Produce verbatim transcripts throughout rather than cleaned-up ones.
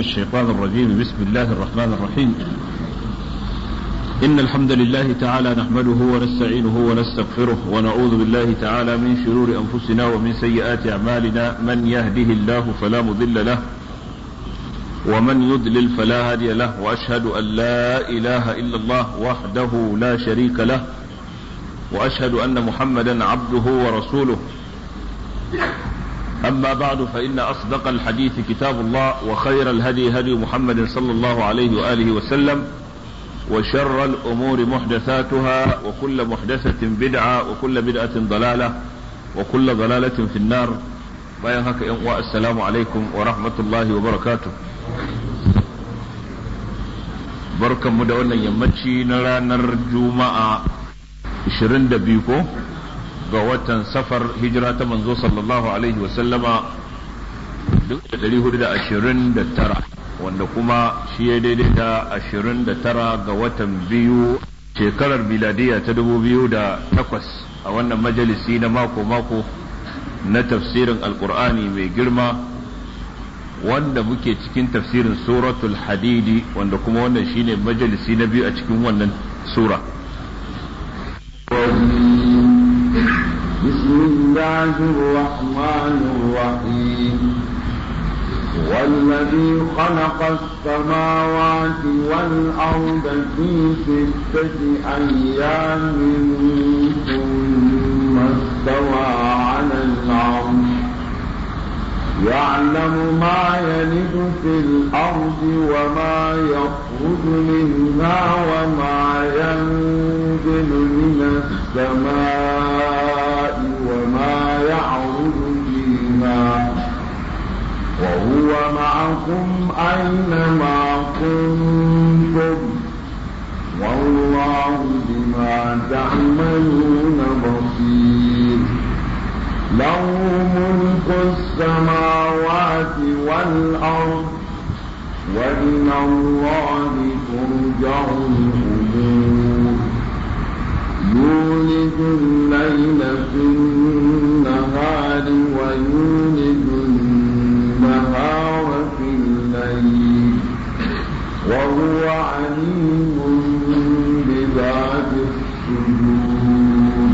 الشيطان الرجيم. بسم الله الرحمن الرحيم. إن الحمد لله تعالى نحمده ونستعينه ونستغفره ونعوذ بالله تعالى من شرور أنفسنا ومن سيئات أعمالنا. من يهده الله فلا مضل له ومن يضلل فلا هادي له، وأشهد أن لا إله إلا الله وحده لا شريك له، وأشهد أن محمدا عبده ورسوله. أما بعد، فإن أصدق الحديث كتاب الله، وخير الهدي هدي محمد صلى الله عليه وآله وسلم، وشر الأمور محدثاتها، وكل محدثة بدعة، وكل بدعة ضلالة، وكل ضلالة في النار. السلام عليكم ورحمة الله وبركاته. بركة مدونة يمتشي نرى نرجو ishirin da biyu ko ga watan safar hijira ta manzo sallallahu alaihi wasallama duk da dari hudu da ashirin da tara, wanda kuma shi ya daidai da ashirin da tara ga watan biyu shekarar miladiya ta dubu biyu da takwas, a wannan majalisi na mako mako na tafsirin alkur'ani mai girma, wanda muke cikin tafsirin suratul hadidi, wanda kuma wannan shine majalisi na biyu a cikin wannan sura. بسم الله الرحمن الرحيم. والذي خلق السماوات والأرض في ستة أيام ثم استوى على العرش يعلم ما يلج في الأرض وما يخرج منها وما ينزل من السماء وما يعرج فيها وهو معكم أينما كنتم والله بما تعملون بصير. له ملك السماوات والأرض وإلى الله ترجع الأمور. يولج الليل في النهار ويولج النهار في الليل وهو عليم بذات الصدور.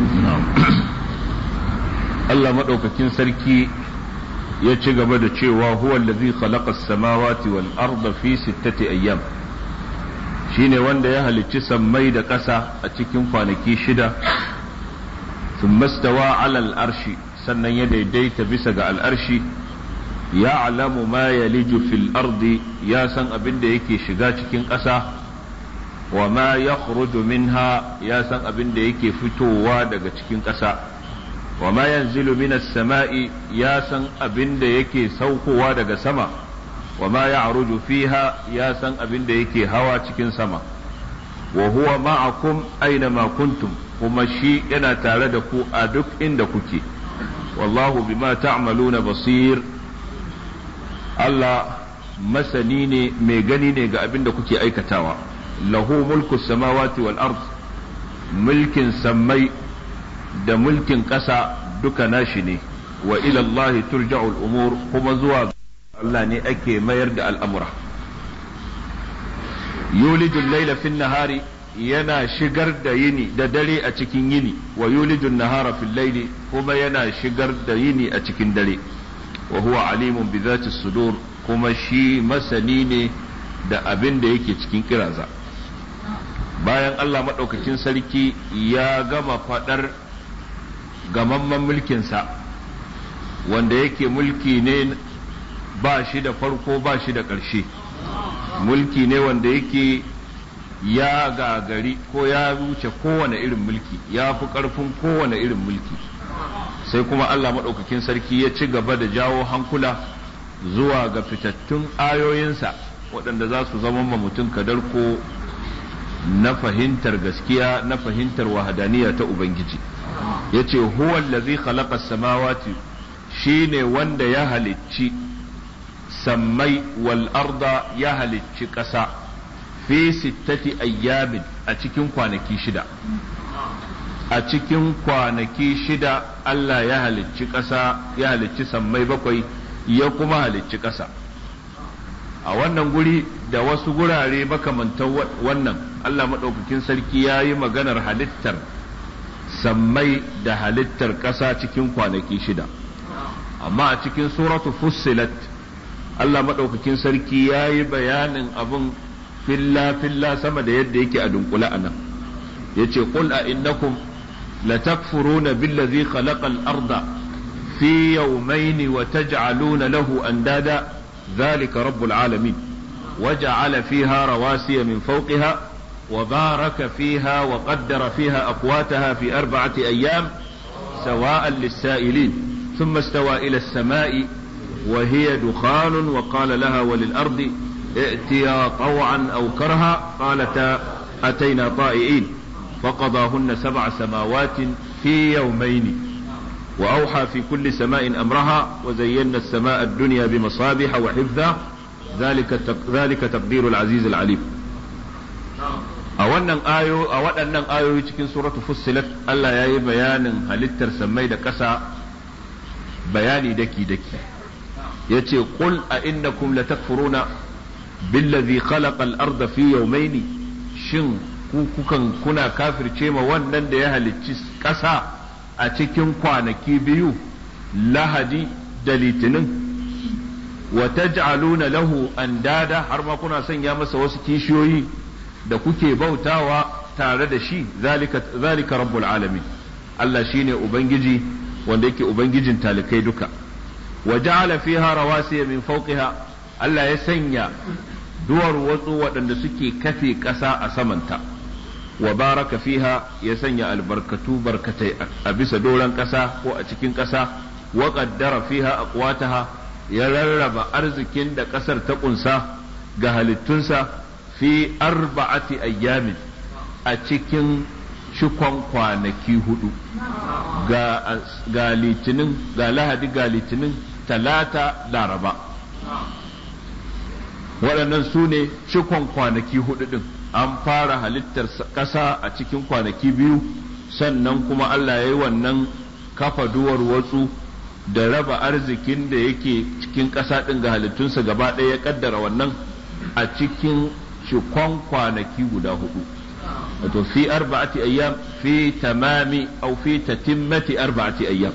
Allah maɗaukakin sarki ya ci gaba da cewa huwa allazi khalaqa as-samawati wal arda fi sittati ayyam, shine wanda ya halicci sammai da ƙasa a cikin kwanaki shida. thumma stawa 'ala al-arshi, sannan ya daidaita bisa ga al-arshi. ya'lamu ma yaliju fil ardi, ya san abin da yake shiga cikin ƙasa. wa ma yakhruju minha, ya san abin da yake fitowa daga cikin ƙasa. wa ma yanzilu minas sama'i, ya san abin da yake saukowa daga sama. wa ma ya'ruju fiha, ya san abin da yake hawa cikin sama. wa huwa ma'akum aina ma kuntum, kuma shi yana tare da ku a duk inda kuke. wallahu bima ta'maluna basir, Allah masani ne, mai gani ne ga abin da kuke aikatawa. lahu mulku samawati wal ard, mulkin sammai da mulkin ƙasa duka nashi ne. wa ila Allah turja'ul umur, kuma zuwa Allah ne ake mayar da al'amura. yulijul laila fin nahari, yana shigar da yini da dare a cikin yini. wa yulijul nahara fil laili, kuma yana shigar da yini a cikin dare. wa huwa alimun bi zati sudur, kuma shi masani ne da abin da yake cikin kiraza. bayan Allah madaukakin sarki ya gama fadar gamamman mulkinsa, wanda yake mulki ne ba shi da farko ba shi da ƙarshe, mulki ne wanda yake ya gagari ko ya wuce kowane irin mulki, ya fi ƙarfin kowane irin mulki. sai kuma Allah maɗaukakin sarki ya ci gaba da jawo hankula zuwa ga fitattun ayoyinsa, waɗanda za su zama ma mutum kadarko na fahimtar gaskiya, na fahimtar wahadaniya ta Ubangiji. yace huwa allazi khalaqa as-samawati, shine wanda ya halicci sammai wal arda, ya halicci ƙasa fi sittati ayyamin, a cikin kwanaki shida. a cikin kwanaki shida Allah ya halicci ƙasa, ya halicci sammai bakwai, ya kuma halicci ƙasa. a wannan guri da wasu gurare makamantan wannan Allah maɗaukakin sarki ya yi maganar halittar sammai da halittar ƙasa cikin kwanaki shida amma a cikin suratu fussilat Allah maɗaukakin sarki ya yi bayanin abin filla-filla sama da yadda yake a dunkule a nan ya ce qul a innakum latakfuruna billazi khalaqal arda fi yawmayn wa taj'aluna lahu andada ذلك رب العالمين وجعل فيها رواسي من فوقها وبارك فيها وقدر فيها أقواتها في أربعة أيام سواء للسائلين ثم استوى إلى السماء وهي دخان وقال لها وللأرض ائتيا طوعا أو كرها قالتا أتينا طائعين فقضاهن سبع سماوات في يومين وأوحى في كل سماء أمرها وزينا السماء الدنيا بمصابيح وحفظا ذلك ذلك تقدير العزيز العليم. أولا آيو أولا آيو cikin suratu Fussilat Allah ya yi bayanin halittar sammai da ƙasa bayani daki daki yace qul a innakum latakfuruna billazi khalaqa al-arda fi yawmayn shin ku kukan kuna kafirce ma wannan da ya halicci ƙasa a cikin kwanaki biyu lahadi da litinin wa taj'aluna lahu andada har ma kuna sanya masa wasu kishiyoyi da kuke bautawa tare da shi zalika zalika rabbul alamin Allah shine ubangiji wanda yake ubangijin talikai duka wa ja'ala fiha rawasiya min fawqiha Allah ya sanya duwar watsu waɗanda suke kafe ƙasa a samanta wa baraka fiha ya sanya albarkatu barkatai a bisa doron ƙasa ko a cikin ƙasa wa qaddara fiha aqwataha ya rarraba arzikin da ƙasar ta ƙunsa ga halittunsa fi arba'ati ayyamin a cikin cikon kwanaki hudu ga, ga litinin ga lahadi ga litinin talata laraba waɗannan su ne cikon kwanaki hudu din an fara halittar ƙasa a cikin kwanaki biyu sannan kuma Allah ya yi wannan kafa duwar watsu da raba arzikin da yake cikin ƙasa ɗin ga halittunsa gaba ɗaya ya ƙaddara wannan a cikin cikon kwanaki guda hudu wato fi arba'ati ayyam fi tamami aw fi tatimmati arba'ati ayyam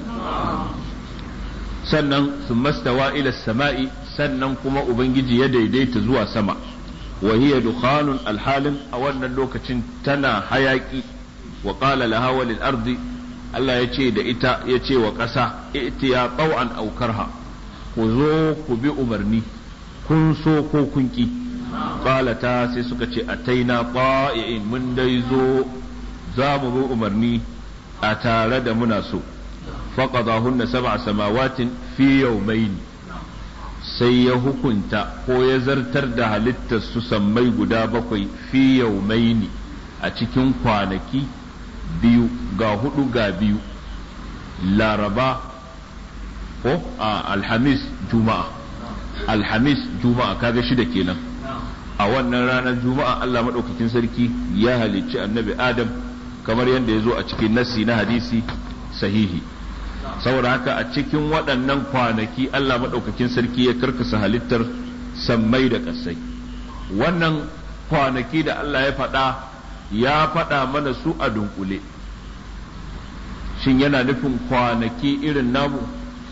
sannan thumma stawa ila samai sannan kuma ubangiji ya daidaita zuwa sama wa hiya dukhanun alhalin a wannan lokacin tana hayaki wa qala laha wa lil ardi Allah ya ce da ita ya ce wa ƙasa itiya taw'an aw karha ku zo ku bi umarni kun so ko kun ki qalata sai suka ce ataina qa'iin mun dai zo za mu bi umarni a tare da muna so faqadahunna sab'a samawatin fi yawmayn sai ya hukunta ko ya zartar da halittar su sammai guda bakwai fi yawmaini a cikin kwanaki biyu ga hudu ga biyu laraba ko a alhamis juma'a alhamis juma'a kaga shida kenan a wannan ranar juma'a Allah madaukakin sarki ya halicci annabi adam kamar yadda ya zo a cikin nassi na hadisi sahihi saboda haka a cikin waɗannan kwanaki Allah maɗaukakin sarki ya karkasa halittar sammai da ƙasai wannan kwanaki da Allah ya faɗa ya faɗa mana su a dunkule shin yana nufin kwanaki irin namu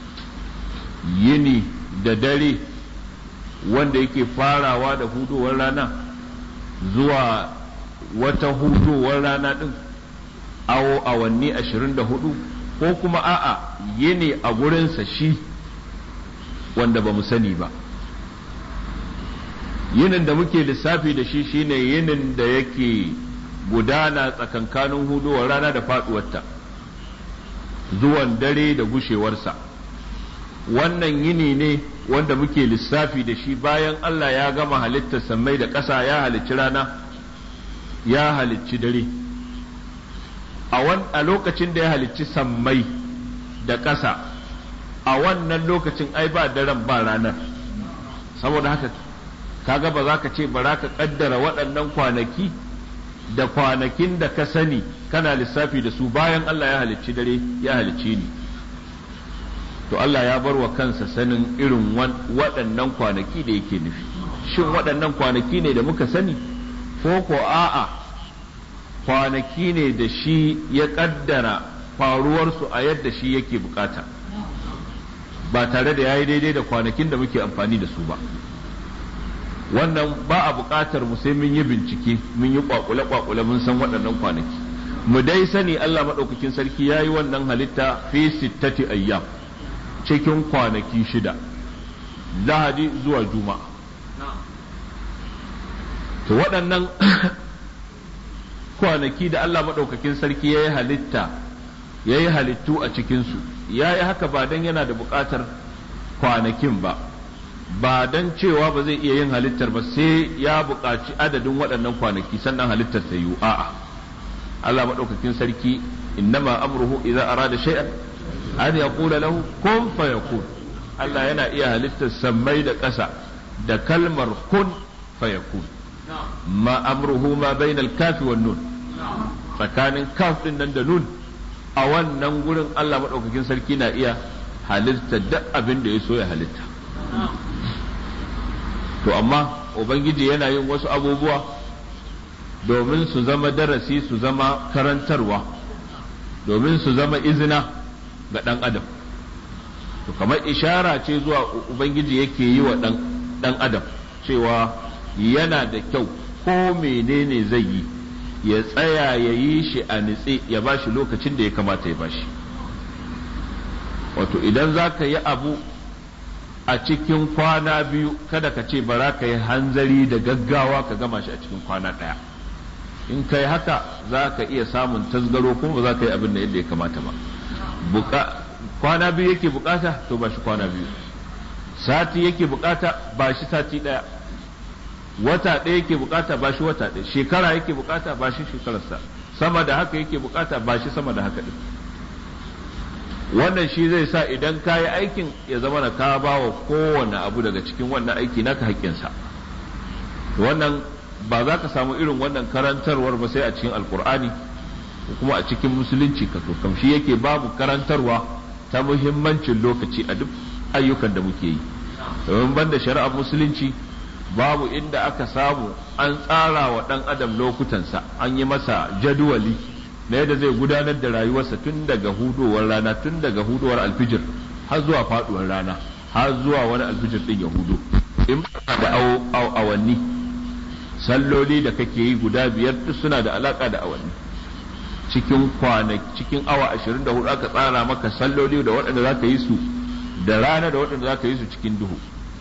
yini da dare wanda yake farawa da hudowar rana zuwa wata hudowar rana ɗin awo awanni ashirin da hudu ko kuma a'a yini a gurinsa shi wanda ba mu sani ba yinin da muke lissafi da shi shine yinin da yake gudana tsakankanin huduwar rana da faduwarta zuwan dare da gushewarsa wannan yini ne wanda muke lissafi da shi bayan Allah ya gama halittar sammai da ƙasa ya halicci rana ya halicci dare a lokacin da ya halicci sammai da ƙasa a wannan lokacin ai ba daren ba ranar saboda haka kaga ba za ka ce ba za ka kaddara waɗannan kwanaki da kwanakin da ka sani kana lissafi da su bayan Allah ya halicci dare ya halicci ni to Allah ya bar wa kansa sanin irin waɗannan kwanaki da yake nufi shin waɗannan kwanaki ne da muka sani ko ko a'a kwanaki ne da shi ya ƙaddara faruwarsu a yadda shi yake bukata ba tare da ya yi daidai da kwanakin da muke amfani da su ba. Wannan ba a buƙatar mu sai mun yi bincike mun yi kwakule-kwakule mun san waɗannan kwanaki. Mu dai sani Allah maɗaukakin sarki ya yi wannan halitta fi sittati ayyam cikin kwanaki shida, lahadi zuwa juma'a. To waɗannan kwanaki da Allah maɗaukakin sarki ya yi halitta ya yi halittu a cikinsu, ya yi haka ba don yana da buƙatar kwanakin ba, ba don cewa ba zai iya yin halittar ba sai ya buƙaci adadin waɗannan kwanaki sannan halittar ta yiwu. A'a, Allah maɗaukakin sarki innama amruhu idza arada shay'an an yaqula lahu kun fayakun. Allah yana iya halittar sammai da ƙasa da kalmar kun fayakun. Ma amruhu ma bainal kafi wan nun, tsakanin kaf din nan da nun, a wannan gurin Allah maɗaukakin sarki na iya halitta duk abin da ya so ya halitta. To amma Ubangiji yana yin wasu abubuwa domin su zama darasi, su zama karantarwa, domin su zama izina ga ɗan adam. To kamar ishara ce zuwa Ubangiji yake yi wa ɗan adam cewa yana da kyau ko menene zai yi ya tsaya ya yi shi a nitse, ya ba shi lokacin da ya kamata ya ba shi. Wato idan za ka yi abu a cikin kwana biyu, kada ka ce bara ka yi hanzari da gaggawa ka gama shi a cikin kwana ɗaya. In kai haka za ka iya samun tasgaro kuma ba za ka yi abin da yadda ya kamata ba. Kwana biyu yake bukata, to ba shi kwana biyu. Sati yake bukata, ba shi sati ɗaya. Wata ɗaya yake bukata, ba shi wata ɗaya. Shekara yake bukata, ba shi shekararsa. Sama da haka yake bukata, ba shi sama da haka ɗin. Wannan shi zai sa idan ka yi aikin ya zama na ka ba wa kowane abu daga cikin wannan aiki naka haƙƙinsa. Wannan ba za ka samu irin wannan karantarwar ba sai a cikin alkur'ani ko kuma a cikin musulunci ka kam shi yake babu karantarwa ta muhimmancin lokaci a duk ayyukan da muke yi. Domin banda shari'ar musulunci babu inda aka samu an tsara wa ɗan adam lokutansa, an yi masa jadwali na yadda zai gudanar da rayuwarsa tun daga hudowar rana, tun daga hudowar alfijir har zuwa faduwar rana, har zuwa wani alfijir din ya hudo. In da awanni, salloli da kake yi guda biyar duk suna da alaka da awanni. Cikin kwanaki, cikin awa ashirin da hudu aka tsara maka salloli da waɗanda za ka yi su da rana da waɗanda za ka yi su cikin duhu.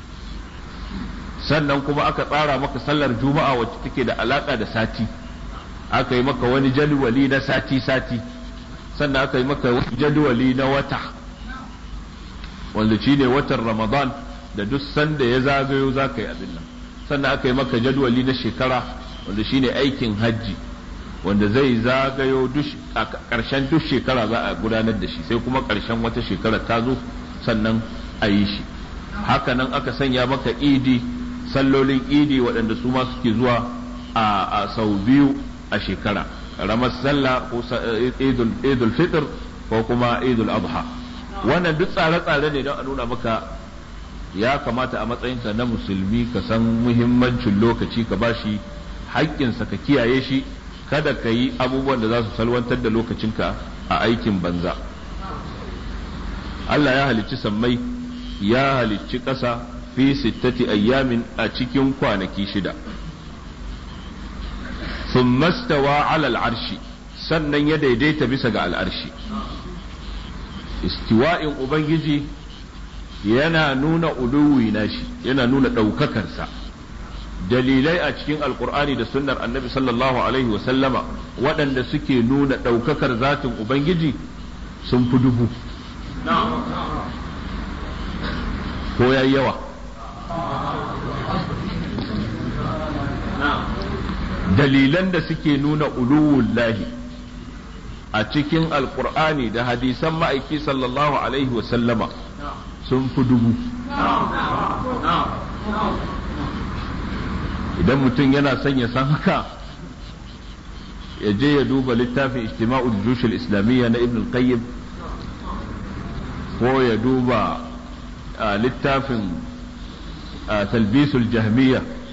Sannan kuma aka tsara maka sallar juma'a wacce take da alaka da sati, aka yi maka wani jadwali na sati-sati, sannan aka yi maka wani jadwali na wata wanda shi ne watan Ramadan da duk sanda ya zagayo za ka yi abin nan. Sannan aka yi maka jadwali na shekara wanda shi ne aikin hajji wanda zai zagayo a ƙarshen duk shekara za a gudanar da shi, sai kuma ƙarshen wata shekara ta zo sannan a yi shi. Hakanan aka sanya maka idi, sallolin idi waɗanda su ma suke zuwa a sau biyu a shekara, ramar sallah ko idul fitr ko kuma idul adha. Wannan duk tsare-tsare ne don a nuna maka ya kamata a matsayinka na musulmi ka san muhimmancin lokaci, ka bashi haƙƙinsa, ka kiyaye shi, kada ka yi abubuwan da za su salwantar da lokacinka a aikin banza. Allah ya halicci sammai, ya halicci ƙasa fi sittati ayyamin a cikin kwanaki shida. ثم استوى على العرش sannan ya daidaita bisa ga al'arshi. Istiwa'in Ubangiji yana nuna uluwi nashi, yana nuna ɗaukakarsa. Dalilai a cikin Alƙur'ani da sunnar Annabi sallallahu Alaihi wasallama waɗanda suke nuna ɗaukakar zatin Ubangiji sun fi dubu. Ko yayi yawa? Dalilan da suke nuna uluwullahi a cikin alkur'ani da hadisan ma'aiki sallallahu alaihi wasallama sun fi dubu. Idan mutum yana son ya san haka, ya je ya duba littafin ijtima'ul jushul islamiyya na ibn al-qayyim, ko ya duba littafin talbisul jahmiyya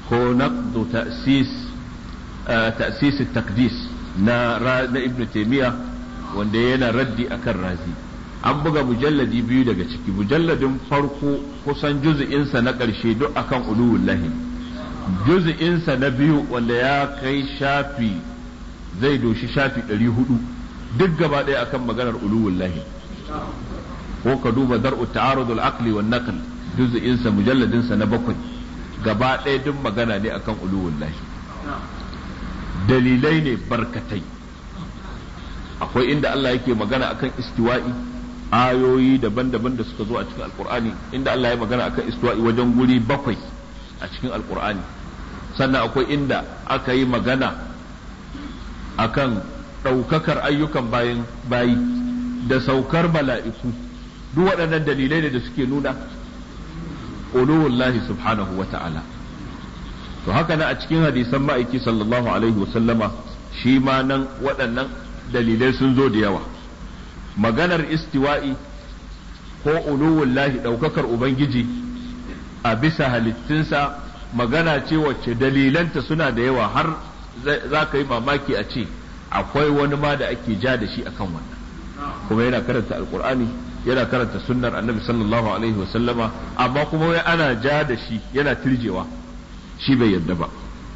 ko naqdu ta'sis ta'sis at-taqdis na na ibnu taymiya wanda yana raddi akan razi. An buga mujalladi biyu daga ciki, mujalladin farko kusan juz'insa na ƙarshe duk akan uluwullahi, juz'insa na biyu wanda ya kai shafi zai doshi shafi ɗari hudu duk gaba ɗaya akan maganar uluwullahi. Ko ka duba dar'u ta'arudul aqli wan naql juz'insa mujalladinsa na bakwai gaba ɗaya duk magana ne akan uluwullahi. Dalilai ne barkatai. Akwai inda Allah yake magana akan istiwa'i, ayoyi daban-daban da suka zo a cikin alkur'ani inda Allah ya magana akan istiwa'i wajen guri bakwai a cikin alkur'ani. Sannan akwai inda aka yi magana akan ɗaukakar ayyukan bayan bayi da saukar mala'iku. Duk waɗannan dalilai ne da suke nuna uluwullahi subhanahu wa ta'ala. To haka nan a cikin hadisan ma'aiki sallallahu alaihi wasallama shi ma nan waɗannan dalilai sun zo da yawa. Maganar istiwa'i ko uluwullahi ɗaukakar Ubangiji a bisa halittunsa magana ce wacce dalilanta suna da yawa, har za ka yi mamaki a ce akwai wani ma da ake ja da shi akan wannan, kuma yana karanta alkur'ani yana karanta sunnar annabi sallallahu alaihi wasallama, amma kuma wai ana ja da shi yana tirjewa, shi bai yarda ba.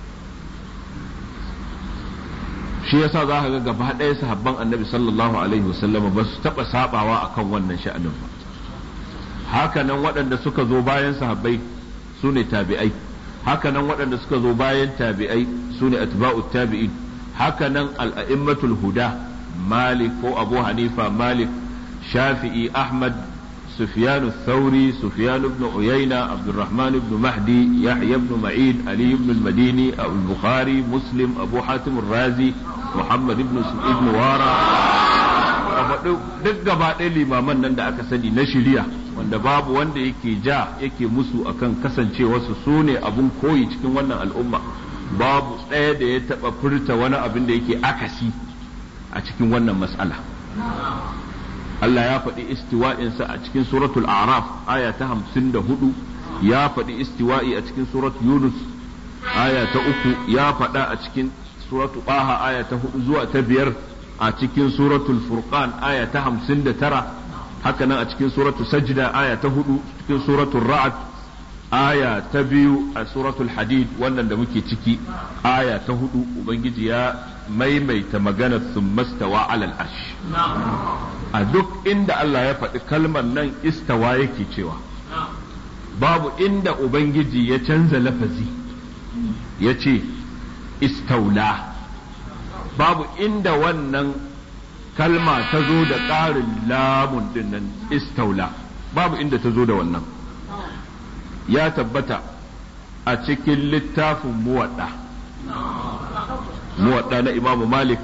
Shi yasa za ka ga gaba ɗaya sahabban annabi sallallahu alaihi wasallama ba su taɓa sabawa akan wannan sha'anin ba. Haka nan waɗanda suka zo bayan sahabbai su ne tabi'ai, haka nan waɗanda suka zo bayan tabi'ai su ne atba'ut tabi'in, haka nan al'a'immatul huda Malik ko Abu Hanifa, Malik, Shafi'i, Ahmad, Sufyan al-Thawri, Sufyan ibn Uyayna, Abdurrahman ibn Mahdi, Yahya ibn Ma'in, Ali ibn al-Madini, Al-Bukhari, Muslim, Abu Hatim al-Razi, Muhammad ibn ibn Wara, duk gaba ɗaya limaman nan da aka sani na shari'a wanda babu wanda yake ja yake musu akan kasancewarsu su ne abun koyi cikin wannan al'umma, babu ɗaya da ya taɓa furta wani abin da yake akasi a cikin wannan mas'ala. Allah ya faɗi istiwa'insa a cikin suratul A'raf aya ta hamsin da hudu, ya faɗi istiwa'i a cikin suratul Yunus aya ta uku, ya faɗa a cikin suratul Taha aya ta hudu zuwa ta biyar, a cikin suratul Furqan aya ta hamsin da tara, haka nan a cikin suratul Sajda aya ta hudu, cikin suratul Ra'd aya ta biyu, a suratul Hadid wannan da muke ciki aya ta hudu, Ubangiji ya maimaita magana thumma stawa alal arsh. A duk inda Allah ya faɗi kalmar nan istawa yake cewa, babu inda Ubangiji ya canza lafazi ya ce istaula, babu inda wannan kalma ta zo da ƙarin lamun din nan istaula, babu inda ta zo da wannan. Ya tabbata a cikin littafin muwadda muwadda na Imam Malik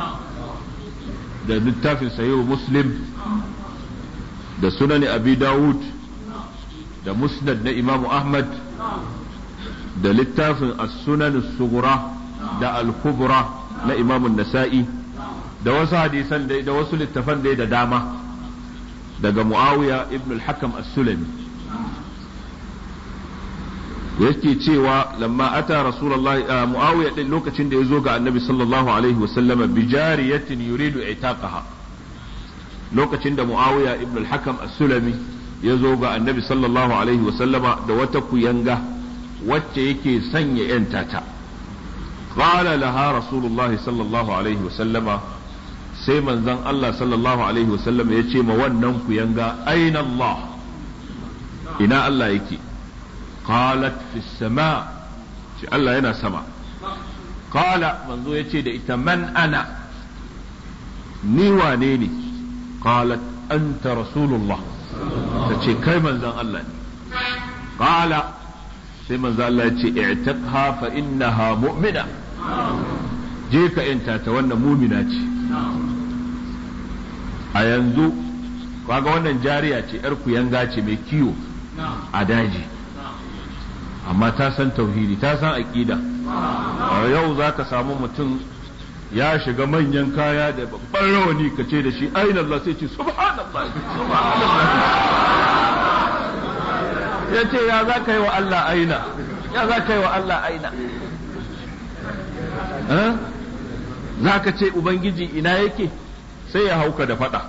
da littafin Sahih Muslim da Sunan Abi Dawud da Musnad na Imam Ahmad da littafin As-Sunan As-Sughra da Al-Kubra na Imam An-Nasa'i da wasu hadisan da wasu littafan da dama daga Muawiya ibn al-Hakam As-Sulami yake cewa lamma ata Rasulullah Muawiya din lokacin da yazo ga Annabi sallallahu alaihi wasallam bi jariyatin yuridu itaqaha, lokacin da Muawiya ibn al-Hakam As-Sulami yazo ga Annabi sallallahu alaihi wasallama da wata kuyanga wacce yake sanya yanta ta. Qala laha Rasulullah sallallahu alaihi wasallama, sai manzon Allah sallallahu alaihi wasallam ya ce ma wannan kuyanga, aina Allah, ina Allah yake? qalat fi sama, ce Allah yana sama. Qala, manzo ya ce da ita, man ana, ni wane ne? Qalat anta rasulullah, ta ce kai manzon Allah ne. Qala, sai manzon Allah ya ce i'taqha fa innaha mu'mina, je ka yanta ta, wannan mumina ce. A yanzu kaga wannan jariya ce, yar kuyanga ce mai kiwo a daji, amma ta san tauhidi, ta san aqida. Yau za ka samu mutum ya shiga manyan kaya da babban rawani ka ce da shi aina Allah, sai ce subhanallah subhanallah, ya ce ya za ka yi wa Allah aina, ya za ka yi wa Allah aina za ka ce ubangiji ina yake sai ya hauka da fada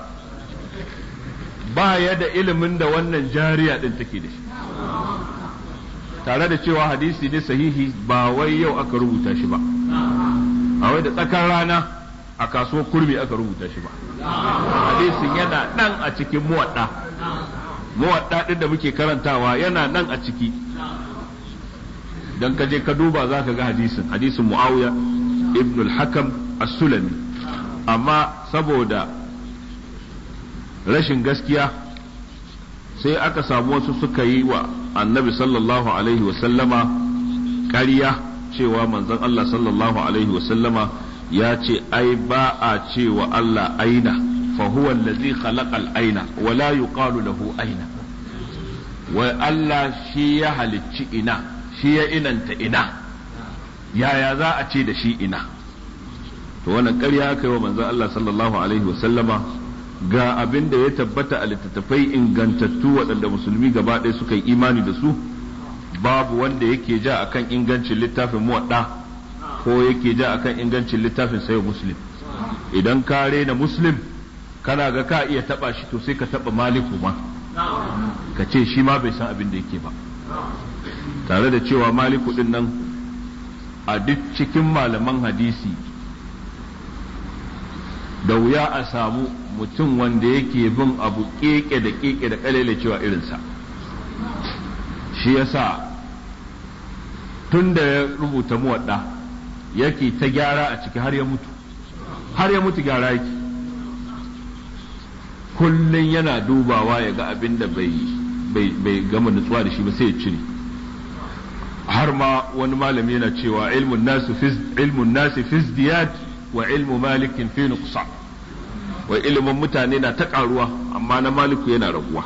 ba ya da ilimin da wannan jariya din take da shi tare da cewa hadisi ne sahihi ba wai yau aka rubuta shi ba a wai da tsakar rana a kasuwar kurmi aka rubuta shi ba hadisin yana nan a cikin muwadda muwadda din da muke karantawa yana nan a ciki dan ka je ka duba za ka ga hadisin hadisin Muawiya ibn al-Hakam as-Sulami amma saboda rashin gaskiya sai aka samu wasu suka yi wa annabi sallallahu alaihi wasallama ƙarya cewa manzon Allah sallallahu alaihi wasallama ya ce ai ba a cewa Allah aina fa huwa allazi khalaqa al-aina wa la yuqalu lahu aina wai Allah shi ya halicci ina shi ya inanta ina yaya za a ce da shi ina to wannan ƙarya aka yi wa manzon Allah sallallahu alaihi wasallama ga abin da ya tabbata a littattafai ingantattu waɗanda musulmi gaba ɗaya suka yi imani da su babu wanda yake ja akan ingancin littafin muwadda ko yake ja akan ingancin littafin sayo muslim idan ka rena muslim kana ga ka iya taba shi to sai ka taba maliku ma ka ce shi ma bai san abin da yake ba tare da cewa maliku din nan a duk cikin malaman hadisi da wuya a samu mutum wanda yake bin abu keke da keke da kalele cewa irinsa shi yasa tun da ya rubuta muwadda yake ta gyara a ciki har ya mutu har ya mutu gyara yake kullum yana dubawa ya ga abin da bai bai gama nutsuwa da shi ba sai ya cire har ma wani malami yana cewa ilmun nasu fi ilmun nasi fi izdiyad wa ilmu malikin fi nuqsan wa ilimin mutane na ta karuwa amma na maliku yana raguwa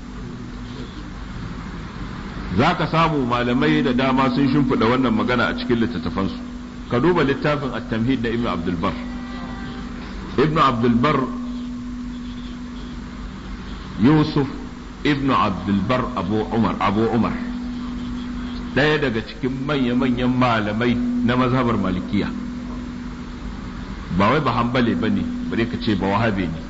za ka samu malamai da dama sun shimfiɗa wannan magana a cikin littattafansu ka duba littafin at-tamhid da ibnu abdul bar ibnu abdul bar yusuf ibnu abdul bar abu umar abu umar ɗaya daga cikin manya-manyan malamai na mazhabar malikiya ba wai ba hanbali ba ne bare ka ce ba wahabe ne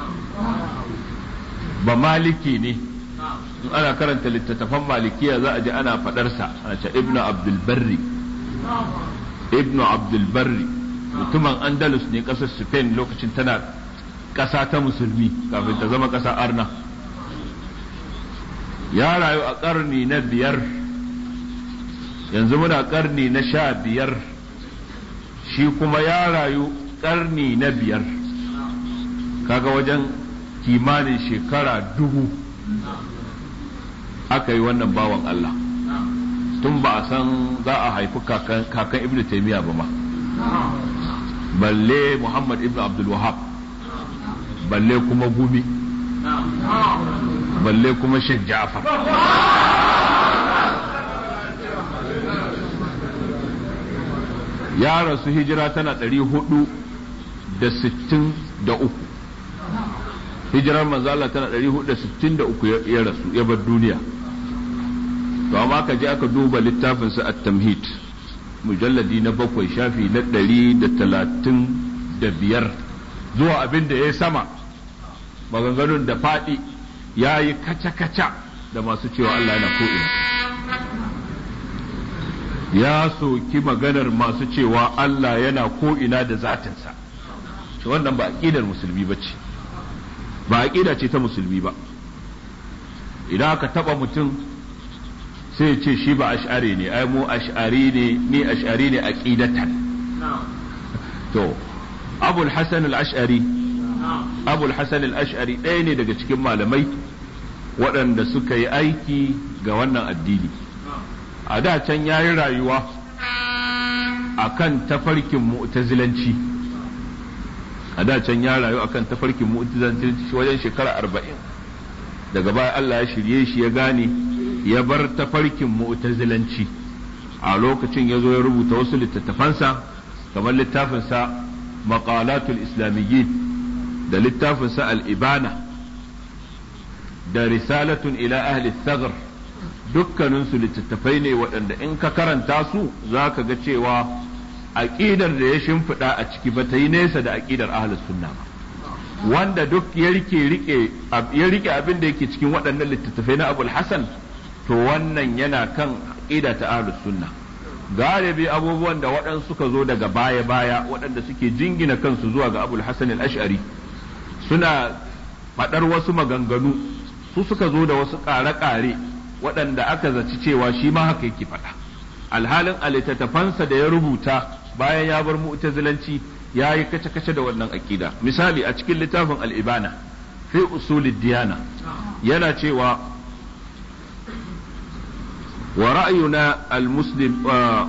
ba maliki ne in ana karanta littattafan malikiya za a ji ana faɗarsa ana ce ibnu abdul barri ibnu abdul barri mutumin andalus ne ƙasar spain lokacin tana ƙasa ta musulmi kafin ta zama ƙasa arna ya rayu a ƙarni na biyar yanzu muna ƙarni na sha biyar shi kuma ya rayu ƙarni na biyar kaga wajen kimanin shekara dubu aka yi wannan bawan Allah tun ba a san za a haifi kakan ibn taymiya ba ma balle muhammad ibn abdul wahab balle kuma gumi balle kuma sheikh ja'far ya rasu hijira tana ɗari hudu da sittin da uku hijirar manzo Allah tana ɗari hudu da sittin da uku ya rasu ya bar duniya to amma ka je aka duba littafin sa at-tamhid mujalladi na bakwai shafi na ɗari da talatin da biyar zuwa abin da ya sama maganganun da faɗi ya yi kaca-kaca da masu cewa Allah yana ko'ina ya soki maganar masu cewa Allah yana ko'ina da zatinsa shi wannan ba aƙidar musulmi ba ce ba aƙida ce ta musulmi ba idan aka taɓa mutum sai ya ce shi ba ash'ari ne ai mu ash'ari ne ni ash'ari ne aqidatan to abul hasan al-ash'ari abul hasan al-ash'ari ɗaya ne daga cikin malamai waɗanda suka yi aiki ga wannan addini a da can ya yi rayuwa a kan tafarkin mu'tazilanci a da can ya rayu a kan tafarkin mu'tazilanci wajen shekara arba'in daga baya Allah ya shirye shi ya gane ya bar tafarkin mu'tazilanci a lokacin ya zo ya rubuta wasu littattafansa kamar littafinsa maqalatul islamiyyin da littafinsa al-ibana da risalatun ila ahli thagr dukkaninsu littattafai ne waɗanda in ka karanta su za ka ga cewa aƙidar da ya shimfiɗa a ciki ba ta yi nesa da aƙidar ahlus sunna ba. Wanda duk ya rike rike ya rike abin da yake cikin waɗannan littattafai na Abul Hasan, to wannan yana kan aqida ta ahlus sunna. Galibi abubuwan da waɗansu suka zo daga baya baya waɗanda suke jingina kansu zuwa ga Abul Hasan al-Ash'ari suna faɗar wasu maganganu, su suka zo da wasu ƙare-ƙare waɗanda aka zaci cewa shi ma haka yake faɗa. Alhalin a littattafansa da ya rubuta bayan ya bar mu'tazilanci ya yi kace-kace da wannan aƙida. Misali a cikin littafin al'ibana fi usulid diyana yana cewa wa ra'ayuna al-muslim wa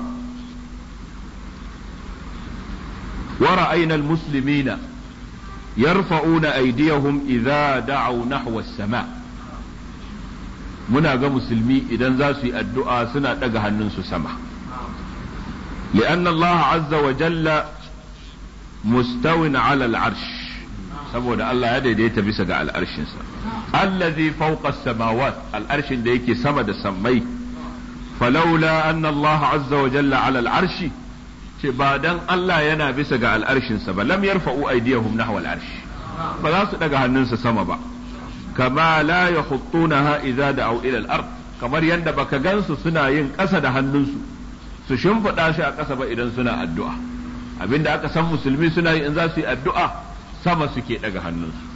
ra'ayna al-muslimina yarfa'una aydiyahum idza da'u nahwa as-sama'. Muna ga musulmi idan za su yi addu'a suna ɗaga hannunsu sama. li'anna Allah azza wa jalla mustawin ala al'arsh, saboda Allah ya daidaita bisa ga al'arshinsa. Allazi fawqa as-samawat, al'arshin da yake sama da sammai. Falaula anna Allah azza wa jalla ala al'arshi, ce ba dan Allah yana bisa ga al'arshinsa ba, lam yarfa'u aydiyahum nahwa al'arsh, ba za su daga hannunsa sama ba. Kama la yakhutunaha idza da'u ila al-ard, kamar yanda baka gansu suna yin ƙasa da hannunsu su shimfiɗa shi a ƙasa ba idan suna addu'a. Abinda aka san musulmi suna yi in za su yi addu'a sama suke daga hannunsu.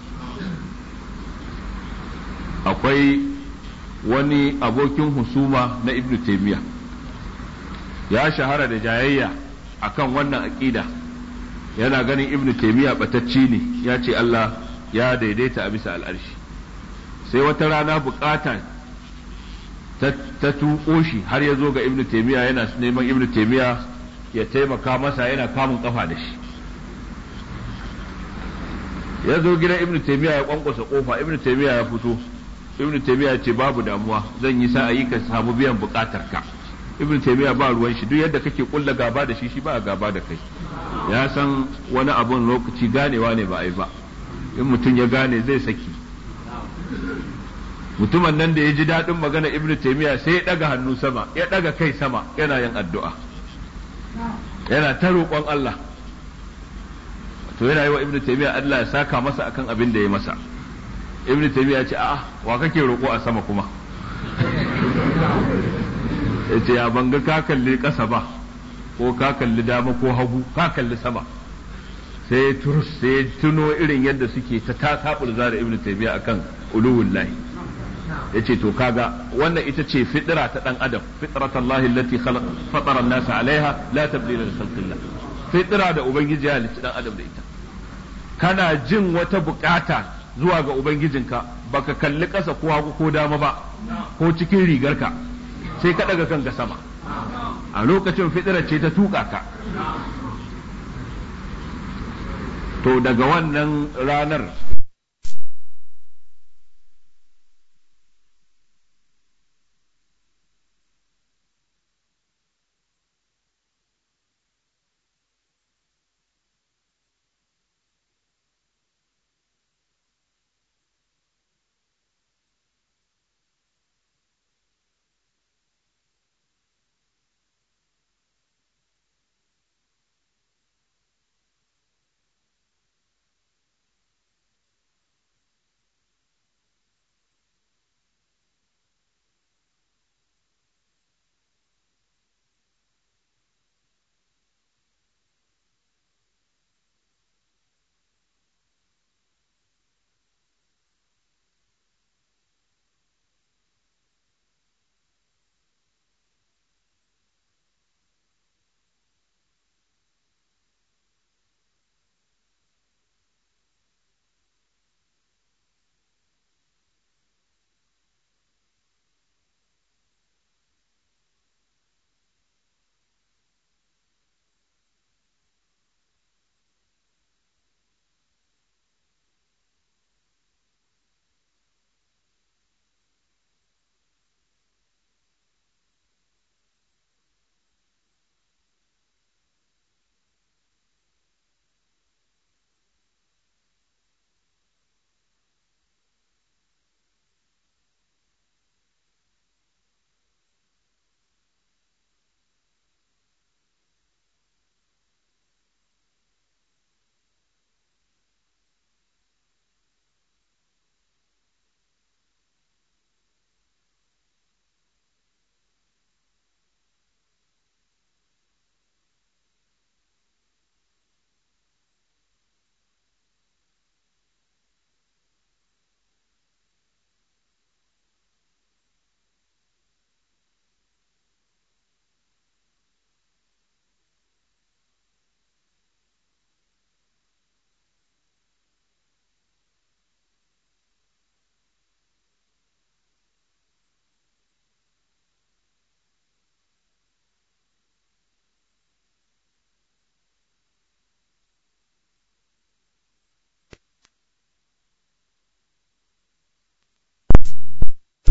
Akwai wani abokin husuma na Ibn Taymiyyah ya shahara da jayayya akan wannan aqida, yana ganin Ibn Taymiyyah batacci ne, ya ce Allah ya daidaita a bisa al'arshi. Sai wata rana bukata ta tuƙo shi har ya zo ga Ibn Taymiyyah, yana neman Ibn Taymiyyah ya taimaka masa, yana kamun kafa da shi. Ya zo gidan Ibn Taymiyyah ya kwankwasa kofa, Ibn Taymiyyah ya fito. Ibn Taymiyyah ya ce babu damuwa, zan yi sa'ayi ka samu biyan bukatar ka. Ibn Taymiyyah ba ruwan shi, duk yadda kake kulla gaba da shi shi ba gaba da kai. Ya san wani abun lokaci ganewa ne ba a yi ba, in mutum ya gane zai saki. Mutumin nan da ya ji daɗin magana Ibn Taymiyyah sai ya ɗaga hannu sama, ya ɗaga kai sama, yana yin addu'a, yana ta roƙon Allah. To yana yi wa Ibn Taymiyyah Allah ya saka masa akan abin da ya masa. Ibn Taymiyyah ya ce a'a, wa kake roƙo a sama kuma? Ya ce ya banga ka kalli ƙasa ba, ko ka kalli dama ko hagu, ka kalli sama. Sai ya turus, sai ya tuno irin yadda suke ta tasabulza da Ibn Taymiyyah akan uluwullahi. Ya ce to kaga wannan ita ce fitira ta dan adam, fitratallahi allati fatara an-nasa alaiha la tabdila li khalqillah. Fitira da ubangiji ya halicci dan adam da ita. Kana jin wata bukata zuwa ga ubangijinka, baka kalli ƙasa ko hagu ko dama ba, ko cikin rigarka, sai ka daga kanka sama. A lokacin fitira ce ta tuka ka. To daga wannan ranar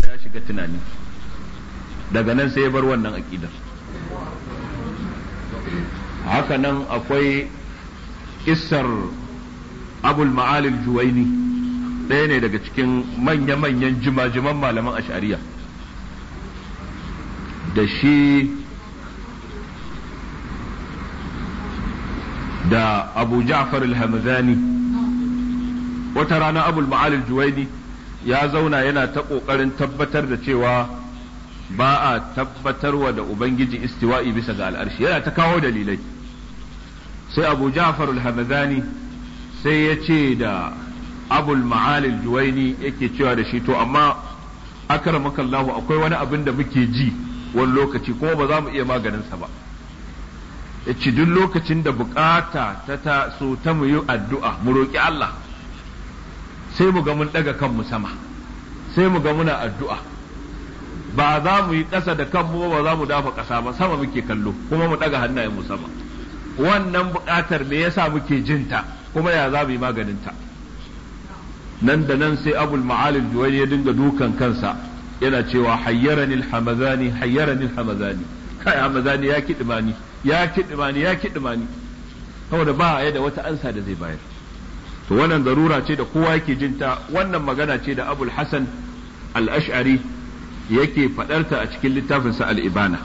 ya shiga tunani daga nan sai ya bar wannan aqidar. Haka nan akwai kissar Abul Ma'ali al-Juwaini, ɗaya ne daga cikin manya-manyan jima-jiman malaman ash'ariya, da shi da Abu Ja'far al-Hamdani. Wata rana Abul Ma'ali al-Juwaini ya zauna yana ta ƙoƙarin tabbatar da cewa ba a tabbatarwa da Ubangiji istiwa'i bisa ga al'arshi, yana ta kawo dalilai. Sai Abu Ja'far al-Hamdani sai ya ce da Abul Ma'ali al-Juwaini, yake cewa da shi, to amma akramaka Allah, akwai wani abin da muke ji wani lokaci kuma ba za mu iya maganinsa ba. Ya ce duk lokacin da bukata ta ta so ta mu yi addu'a mu roƙi Allah, sai mu ga mun ɗaga kanmu sama, sai mu ga muna addu'a, ba za mu yi ƙasa da kanmu ba za mu dafa ƙasa ba, sama muke kallo kuma mu ɗaga hannayen mu sama. Wannan buƙatar me yasa muke jinta kuma ya za mu yi maganinta? Nan da nan sai Abul Ma'ali al-Juwaini ya dinga dukan kansa yana cewa hayyarani al-Hamdani, hayyarani al-Hamdani, kai Hamdani ya kidimani, ya kidimani, ya kidimani, saboda ba ya da wata ansa da zai bayar. To wannan zarura ce da kowa yake jinta. Wannan magana ce da Abul Hasan al-Ash'ari yake faɗarta a cikin littafinsa al-Ibana.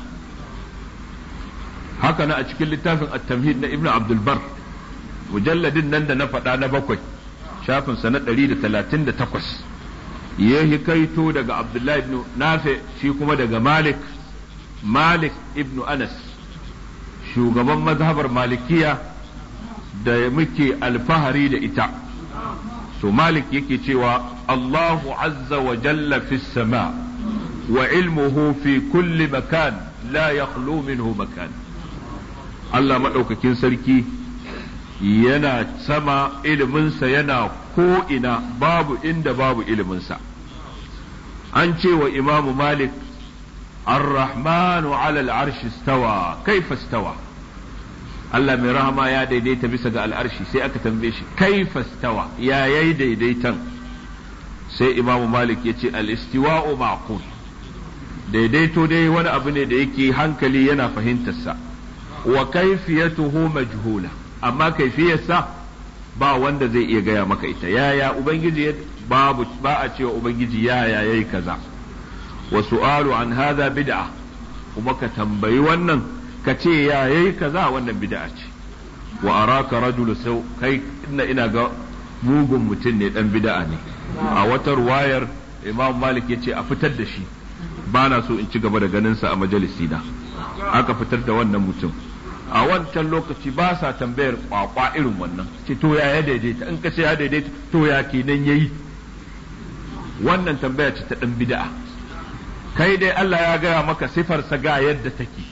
Haka na a cikin littafin at-Tamhid na Ibn Abdul Bar, mujalladin nan da na faɗa na bakwai, shafin sa na ɗari da talatin da takwas, ya hikaito daga Abdullahi ibn Nafi, shi kuma daga Malik, Malik ibn Anas, shugaban mazhabar Malikiya da muke alfahari da ita. To Malik yake cewa Allahu azza wa jalla fi sama wa ilmuhu fi kulli makan la yakhlu minhu makan. Allah maɗaukakin sarki yana sama, iliminsa yana ko ina, babu inda babu iliminsa. An ce wa Imamu Malik, Ar-Rahmanu ala al-arshi stawa, kaifa stawa? Allah mai rahama ya daidaita bisa ga al'arshi, sai aka tambaye shi kaifa stawa, ya yayi daidaitan? Sai Imamu Malik ya ce al-istiwa'u ma'qul, daidaito dai wani abu ne da yake hankali yana fahimtarsa, wa kaifiyatuhu majhula, amma kaifiyarsa ba wanda zai iya gaya maka ita. Yaya Ubangiji, babu, ba a cewa Ubangiji yaya yayi kaza. Wa su'alu an hadha bid'a, kuma ka tambayi wannan ka ce ya yayi kaza, wannan bid'a ce. Wa araka rajulu sau, kai ina ina ga mugun mutum ne, dan bid'a ne. A wata ruwayar Imam Malik ya ce a fitar da shi, ba na so in ci gaba da ganin sa a majalisi na. Aka fitar da wannan mutum. A wancan lokaci ba sa tambayar kwakwa irin wannan, ce to ya daidaita, in ka ce ya daidaita to ya kenan yayi. Wannan tambaya ce ta dan bid'a. Kai dai Allah ya gaya maka sifarsa ga yadda take,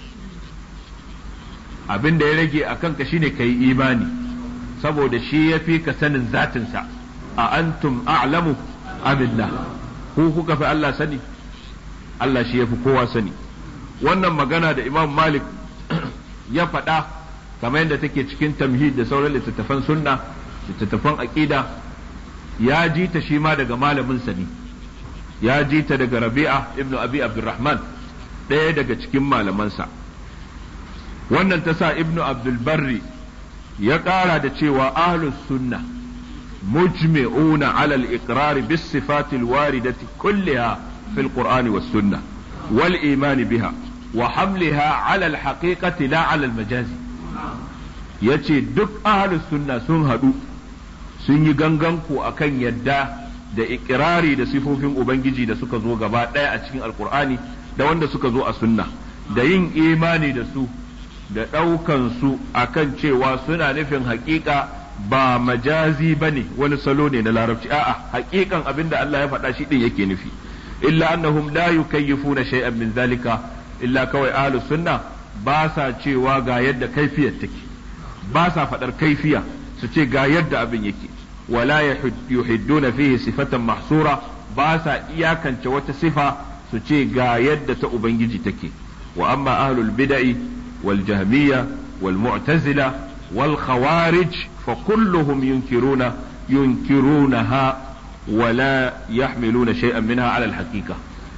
abin da ya rage a kanka shine ka yi imani, saboda shi ya fi ka sanin zatinsa. A antum a'lamu amillah, ku kuka fi Allah sani? Allah shi ya fi kowa sani. Wannan magana da Imam Malik ya faɗa, kamar yadda take cikin tamhid da sauran littattafan sunna, littattafan aqida, ya ji ta shi ma daga malamin sa ne, ya ji ta daga Rabi'a ibn Abi Abdurrahman, ɗaya daga cikin malamansa. Wannan ta sa Ibn Abdul Barri ya ƙara da cewa ahlus sunna mujmi'una ala al-iqrar bis sifati al-waridati kulliha fil Qur'ani was sunnah wal iman biha wa hamliha ala al-haqiqati la ala al-majazi. Yace duk ahlus sunna sun haɗu sun yi ganganku akan yadda da ikirari da sifofin Ubangiji da suka zo gaba ɗaya a cikin Alƙur'ani da wanda suka zo a sunna, da yin imani da su da ɗaukan su akan cewa suna nufin haƙiƙa ba majazi ba ne, wani salo ne na larabci, a'a haƙiƙan abin da Allah ya faɗa shi ɗin yake nufi. Illa annahum la yukayyifuna shay'an min zalika, illa kawai ahlus sunna ba sa cewa ga yadda kaifiyar take, ba sa faɗar kaifiya su ce ga yadda abin yake. ولا يحدون فيه صفة محصورة، باسا إياكا وتا صفة سوچي غا يد تأبنجي تكي. وأما أهل البدع والجهمية والمعتزلة والخوارج فكلهم ينكرون ينكرونها ولا يحملون شيئا منها على الحقيقة.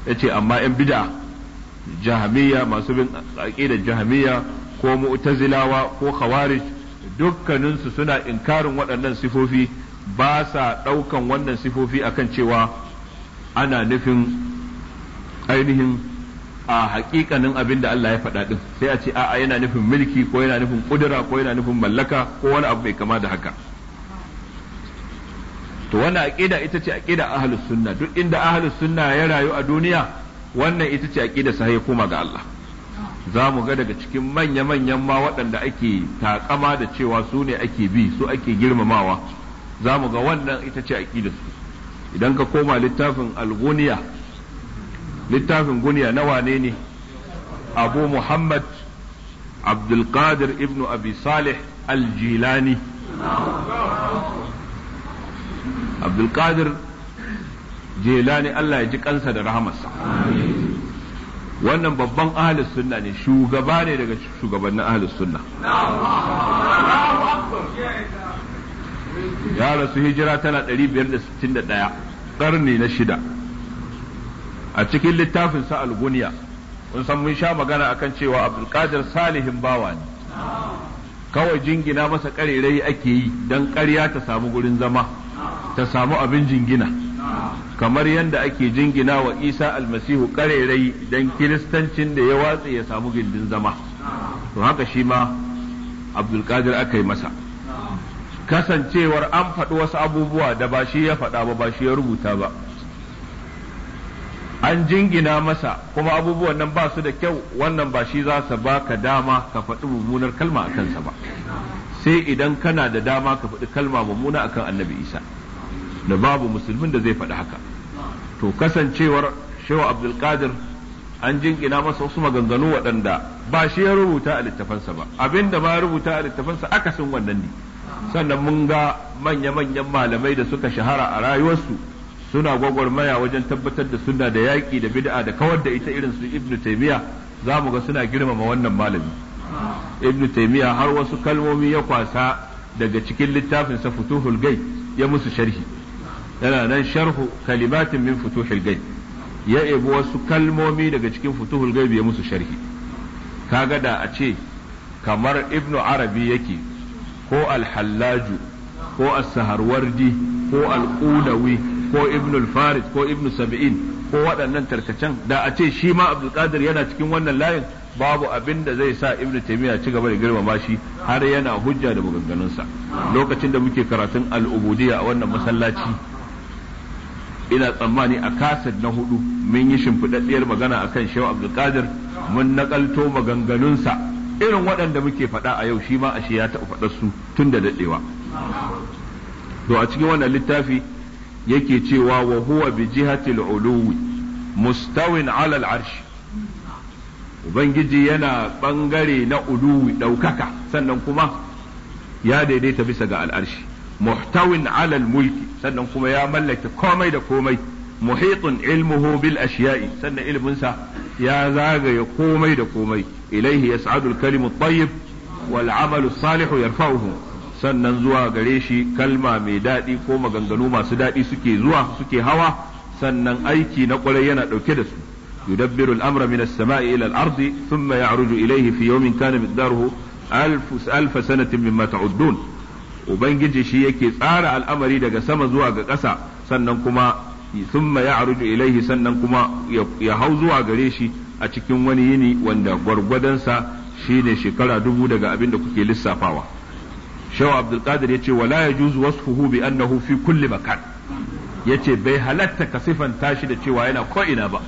yace amma yan bid'a jahamiyya masu bin aqidar jahamiyya ko mu'tazilawa ko khawarij dukkaninsu suna inkarin waɗannan sifofi ba sa ɗaukan wannan sifofi akan cewa ana nufin ainihin a haƙiƙanin abin da Allah ya faɗa ɗin sai a ce a'a yana nufin mulki ko yana nufin ƙudura ko yana nufin mallaka ko wani abu mai kama da haka to wannan aqida ita ce aqida ahlus sunna duk inda ahlus sunna ya rayu a duniya wannan ita ce aqida sa ya koma ga Allah za mu ga daga cikin manya-manyan ma waɗanda ake takama da cewa su ne ake bi su ake girmamawa za mu ga wannan ita ce aqida su idan ka koma littafin al-Ghuniya littafin Guniya na wane ne Abu Muhammad Abdul Qadir ibn Abi Salih al-Jilani Abdul Qadir Jilani Allah ya ji kansa da rahamarsa wannan babban ahlus sunna ne shugaba ne daga shugabannin ahlus sunna ya rasu hijira tana ɗari biyar da sittin da ɗaya ƙarni na shida a cikin littafin sa al-Ghuniya kun san mun sha magana akan cewa Abdul Qadir salihin bawa ne kawai jingina masa ƙarerai ake yi dan ƙarya ta samu gurin zama ta samu abin jingina kamar yadda ake jingina wa Isa almasihu ƙarerai dan kiristancin da ya watse ya samu gindin zama to haka shi ma Abdul Qadir aka yi masa kasancewar an faɗi wasu abubuwa da ba shi ya faɗa ba ba shi ya rubuta ba an jingina masa kuma abubuwan nan ba su da kyau wannan ba shi za su baka dama ka faɗi mummunar kalma a kansa ba sai idan kana da dama ka faɗi kalma mummuna akan annabi Isa da babu musulmin da zai faɗi haka to kasancewar shehu Abdul Qadir an jingina masa wasu maganganu waɗanda ba shi ya rubuta a littafansa ba abinda ma ya rubuta a littafansa akasin wannan ne sannan mun ga manya-manyan malamai da suka shahara a rayuwarsu suna gwagwarmaya wajen tabbatar da sunna da yaƙi da bid'a da kawar da ita irin su Ibn Taymiyyah za mu ga suna girmama wannan malami Ibn Taymiyyah har wasu kalmomi ya kwasa daga cikin littafin sa Futuhul Ghaib ya musu sharhi yana nan sharhu kalimatin min Futuhul Ghaib ya ebi wasu kalmomi daga cikin Futuhul Ghaib ya musu sharhi kaga da a ce kamar Ibn Arabi yake ko Al-Hallaju ko As-Saharwardi ko Al-Qudawi ko Ibn al-Farid ko Ibn Sab'in ko waɗannan tarkacen da a ce shi ma Abdul Qadir yana cikin wannan layin babu abin da zai sa Ibn Taymiyyah ci gaba da girmama shi har yana hujja da maganganunsa lokacin da muke karatun al-ubudiyya a wannan masallaci ina tsammani a kasad na hudu mun yi shimfiɗaɗɗiyar magana akan Shehu Abdul Qadir mun nakalto maganganunsa irin waɗanda muke faɗa a yau shi ma ashe ya taɓa faɗar su tun da daɗewa to a cikin wannan littafi yake cewa wa huwa bi jihatil uluwi mustawin ala al-arsh ubangiji yana bangare na uluwi daukaka sannan kuma ya daidaita bisa ga al-arshi muhtawin ala al-mulki sannan kuma ya mallaka komai da komai muhitun ilmuhu bil ashiya'i sannan ilminsa ya zagaye komai da komai ilaihi yas'adu al-kalimu at-tayyib wal 'amalu as-salihu yarfa'uhu sannan zuwa gare shi kalma mai daɗi ko maganganu masu daɗi suke zuwa suke hawa sannan aiki na ƙwarai yana ɗauke da su yudabbiru al-amra min as-sama'i ila al-ardi thumma ya'ruju ilayhi fi yawmin kana miqdaruhu alf sanatin mimma ta'uddun ubangiji shi yake tsara al'amari daga sama zuwa ga ƙasa sannan kuma thumma ya'ruju ilayhi sannan kuma ya hau zuwa gare shi a cikin wani yini wanda gwargwadonsa shine shekara dubu daga abin da kuke lissafawa Shehu Abdul Qadir yace wala yajuzu wasfuhu bi annahu fi kulli makan yace bai halatta ka sifanta shi da cewa yana ko ina ba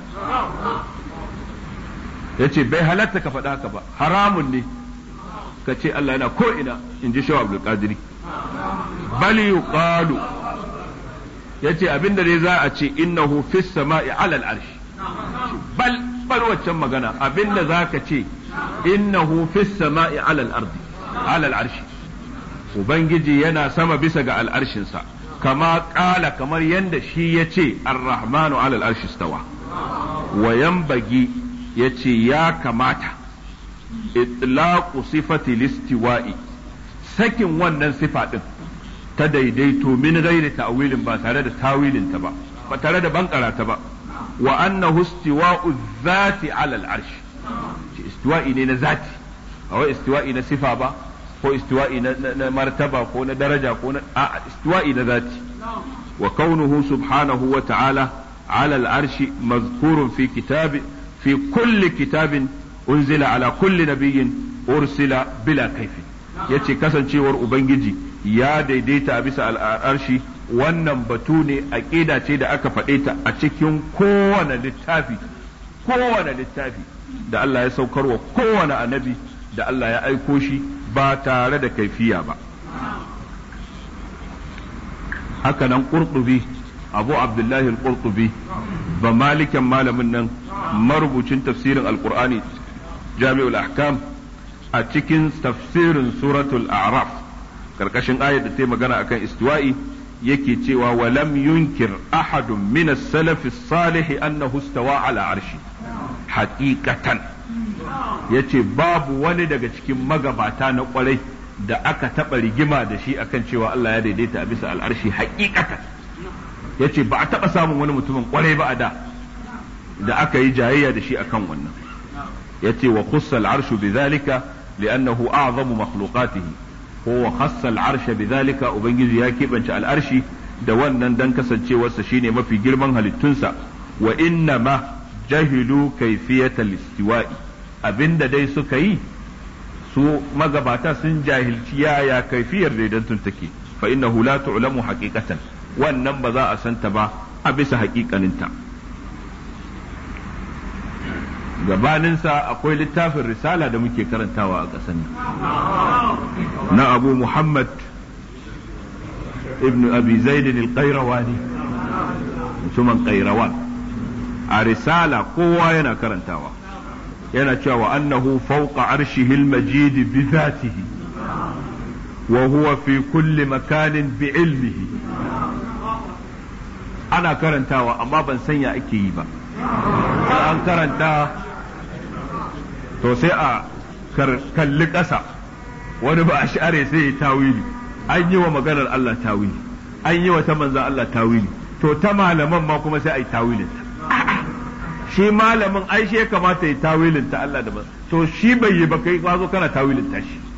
yace bai halatta ka faɗa haka ba haramun ne ka ce Allah yana ko ina in ji Shehu Abdul Qadir bal yuqalu yace abinda dai za a ce innahu fis sama'i ala al-arsh bal bal waccan magana abinda zaka ce innahu fis sama'i ala al-ardi ala al-arsh Ubangiji yana sama bisa ga al'arshinsa, kama ƙala kamar yadda shi ya ce, Ar-Rahmanu alal arshi stawa, wa yambagi ya ce ya kamata, itlaqu sifati listiwa'i, sakin wannan sifa ɗin ta daidaito min gairi ta'wilin ba tare da tawilinta ba, ba tare da bankara ta ba, wa annahu istiwa'u dhati 'ala al-'arsh istiwa'i ne na zati a wai istiwa'i na sifa ba ko istiwa'i na martaba ko na daraja ko na a istiwa'i na zati wa kaunuhu subhanahu wa ta'ala 'ala al-'arshi mazkurun fi kitabi fi kulli kitabin unzila ala kulli nabiyyin ursila bila kaifi yace kasancewar ubangiji ya daidaita a bisa al'arshi wannan batu ne aqida ce da aka faɗe ta a cikin kowane littafi kowane littafi da Allah ya saukarwa kowane annabi da Allah ya aiko shi ba tare da kaifiya ba haka nan qurtubi abu abdullahi al-qurtubi ba malikan malamin nan marubucin tafsirin alqur'ani jami'ul ahkam a cikin tafsirin suratul a'raf karkashin ayar da ta magana akan istiwa'i yake cewa walam yunkir ahadun min as-salaf as-salih annahu istawa ala arshi haqiqatan yace babu wani daga cikin magabata na kwarai da aka taba rigima da shi akan cewa Allah ya daidaita a bisa al'arshi haqiqatan yace ba a taba samun wani mutumin kwarai ba a da da aka yi jayayya da shi akan wannan yace wa khussa al-arshu bidhalika li'annahu a'zamu makhluqatihi ko khassa al-arsha bidhalika ubangiji ya kebance al-arshi da wannan dan kasancewarsa shine mafi girman halittunsa wa inna ma jahilu kayfiyat al-istiwa'i abinda dai suka yi su magabata sun jahilci yaya kaifiyar daidantun take fa innahu la tu'lamu haqiqatan wannan ba za a santa ba a bisa haƙiƙaninta gabaninsa akwai littafin risala da muke karantawa a ƙasar na abu muhammad ibn abi zaidin al-qayrawani mutumin qayrawan a risala kowa yana karantawa yana cewa annahu fawqa arshihi al-majid bi dhatihi wa huwa fi kulli makanin bi ilmihi ana karantawa amma ban sanya ake yi ba an karanta to sai a kalli ƙasa wani ba a share sai ya tawili an yi wa maganar Allah tawili an yi wa ta manzan Allah tawili to ta malaman ma kuma sai a yi tawilin ta shi malamin ai shi ya kamata ya tawilin ta Allah da ba to shi bai yi ba kai ka zo kana tawilin ta shi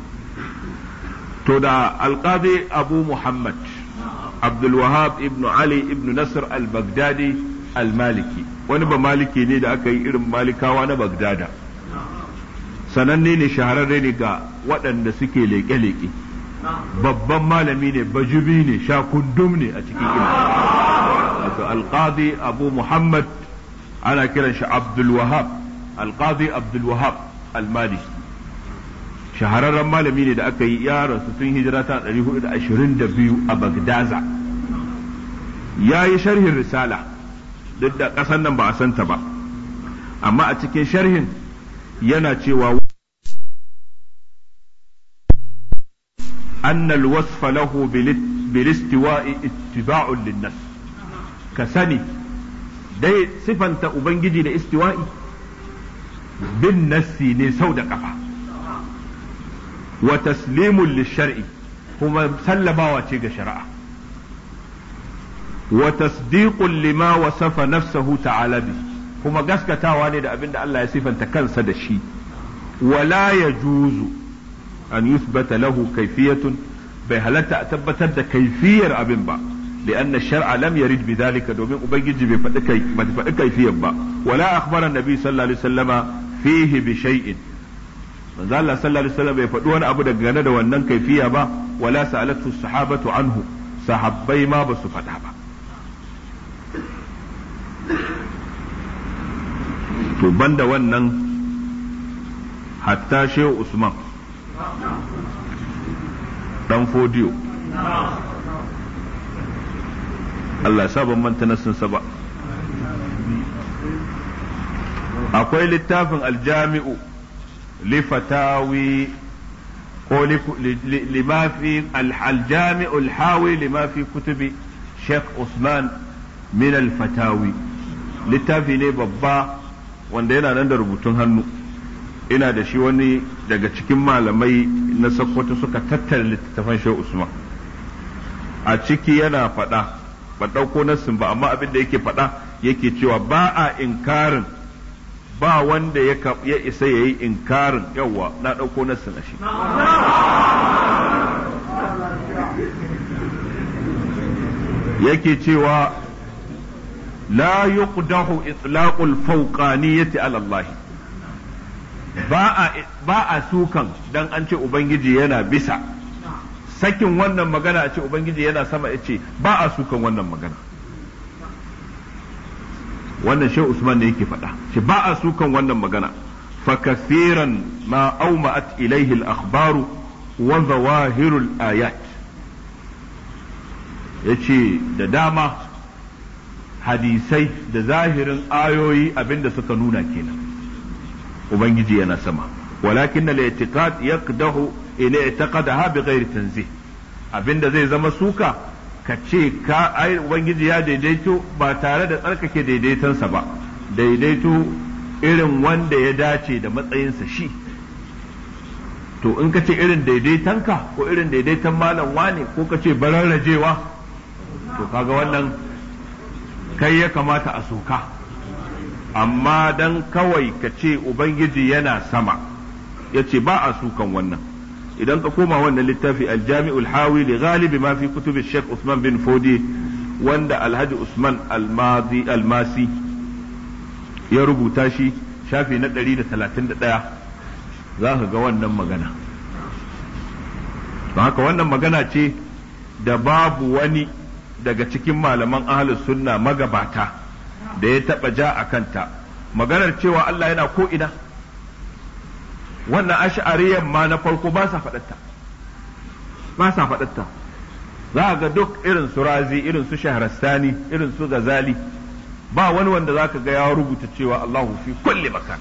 to da alqadi Abu Muhammad Abdul Wahhab ibn Ali ibn Nasr al-Baghdadi al-Maliki wani ba maliki ne da aka yi irin malikawa na Bagdada sananne ne shahararre ne ga waɗanda suke leƙe-leƙe babban malami ne bajubi ne shakundum ne a cikin ilimi wato alqadi Abu Muhammad ana kiran shi Abdul Wahhab alqadi Abdul Wahhab al-Maliki shahararren malami ne da aka yi yaron su tun hijira ta ɗari hudu da ashirin da biyu a Bagdaza ya yi sharhin risala duk da ƙasar nan ba a santa ba amma a cikin sharhin yana cewa أن الوصف له بالاستواء اتباع للناس كسني دي صفة أبنجي لاستواء بالنس نسود كفا وتسليم للشرع هما سلما واتيق شرعه وتصديق لما وصف نفسه تعالى به هما قسك تاواني دا أبن الله يصف أنت كنسد الشيء ولا يجوز أن يثبت له كيفية بهلت أثبتت كيفية أبن با لأن الشرع لم يرد بذلك دومين أبيجي بفتك كيفية با ولا أخبر النبي صلى الله عليه وسلم فيه بشيء من ذا الله صلى الله عليه وسلم يفدون أبو دقانا وأنن كيفية با ولا سألته الصحابة عنه صحابي ما بصفتها با to banda wannan hatta shehu Usman dan fodiyo Allah sa ban manta nassinsa ba akwai littafin aljami'u li fatawi ko lima fi aljami'u alhawi lima fi kutubi Sheikh Usman min alfatawi littafi ne babba wanda yana nan da rubutun hannu ina da shi wani daga cikin malamai na Sokoto suka tattara littattafan Shehu Usman a ciki yana faɗa ba ɗauko nassin ba amma abin da yake faɗa yake cewa ba a inkarin ba wanda ya isa ya yi inkarin yawa na ɗauko nasu na shi yake cewa la yuqdahu itlaqul fawqaniyyati ala Allah ba a ba a sukan dan an ce ubangiji yana bisa sakin wannan magana a ce ubangiji yana sama yace ba a sukan wannan magana wannan Sheikh Usman ne yake faɗa shi ba a sukan wannan magana fa kathiran ma awma'at ilayhi al-akhbaru wa zawahirul ayat yace da dama hadisai da zahirin ayoyi abinda suka nuna kenan ubangiji yana sama walakin al-i'tiqad yaqdahu ila i'taqadaha bighairi tanzih abinda zai zama suka ka ce ka ai ubangiji ya daidaito ba tare da tsarkake daidaitonsa ba daidaito irin wanda ya dace da matsayinsa shi to in ka ce irin daidaitonka ko irin daidaiton malam wane ko ka ce bararrajewa to kaga wannan kai ya kamata a soka amma dan kawai ka ce ubangiji yana sama ya ce ba a sukan wannan idan ka koma wannan littafi aljami'ul hawi li ghalibi ma fi kutubi Sheikh Usman bin Fodi wanda Alhaji Usman Almazi Almasi ya rubuta shi shafi na ɗari da talatin da ɗaya za ka ga wannan magana don haka wannan magana ce da babu wani daga cikin malaman ahlus sunna magabata da ya taba ja a kanta maganar cewa Allah yana ko ina wannan ash'ariyan ma na farko ba sa faɗatta ba sa faɗatta za ga duk irin su razi irin su shahrastani irin su gazali ba wani wanda zaka ga ya rubuta cewa Allahu fi kulli makan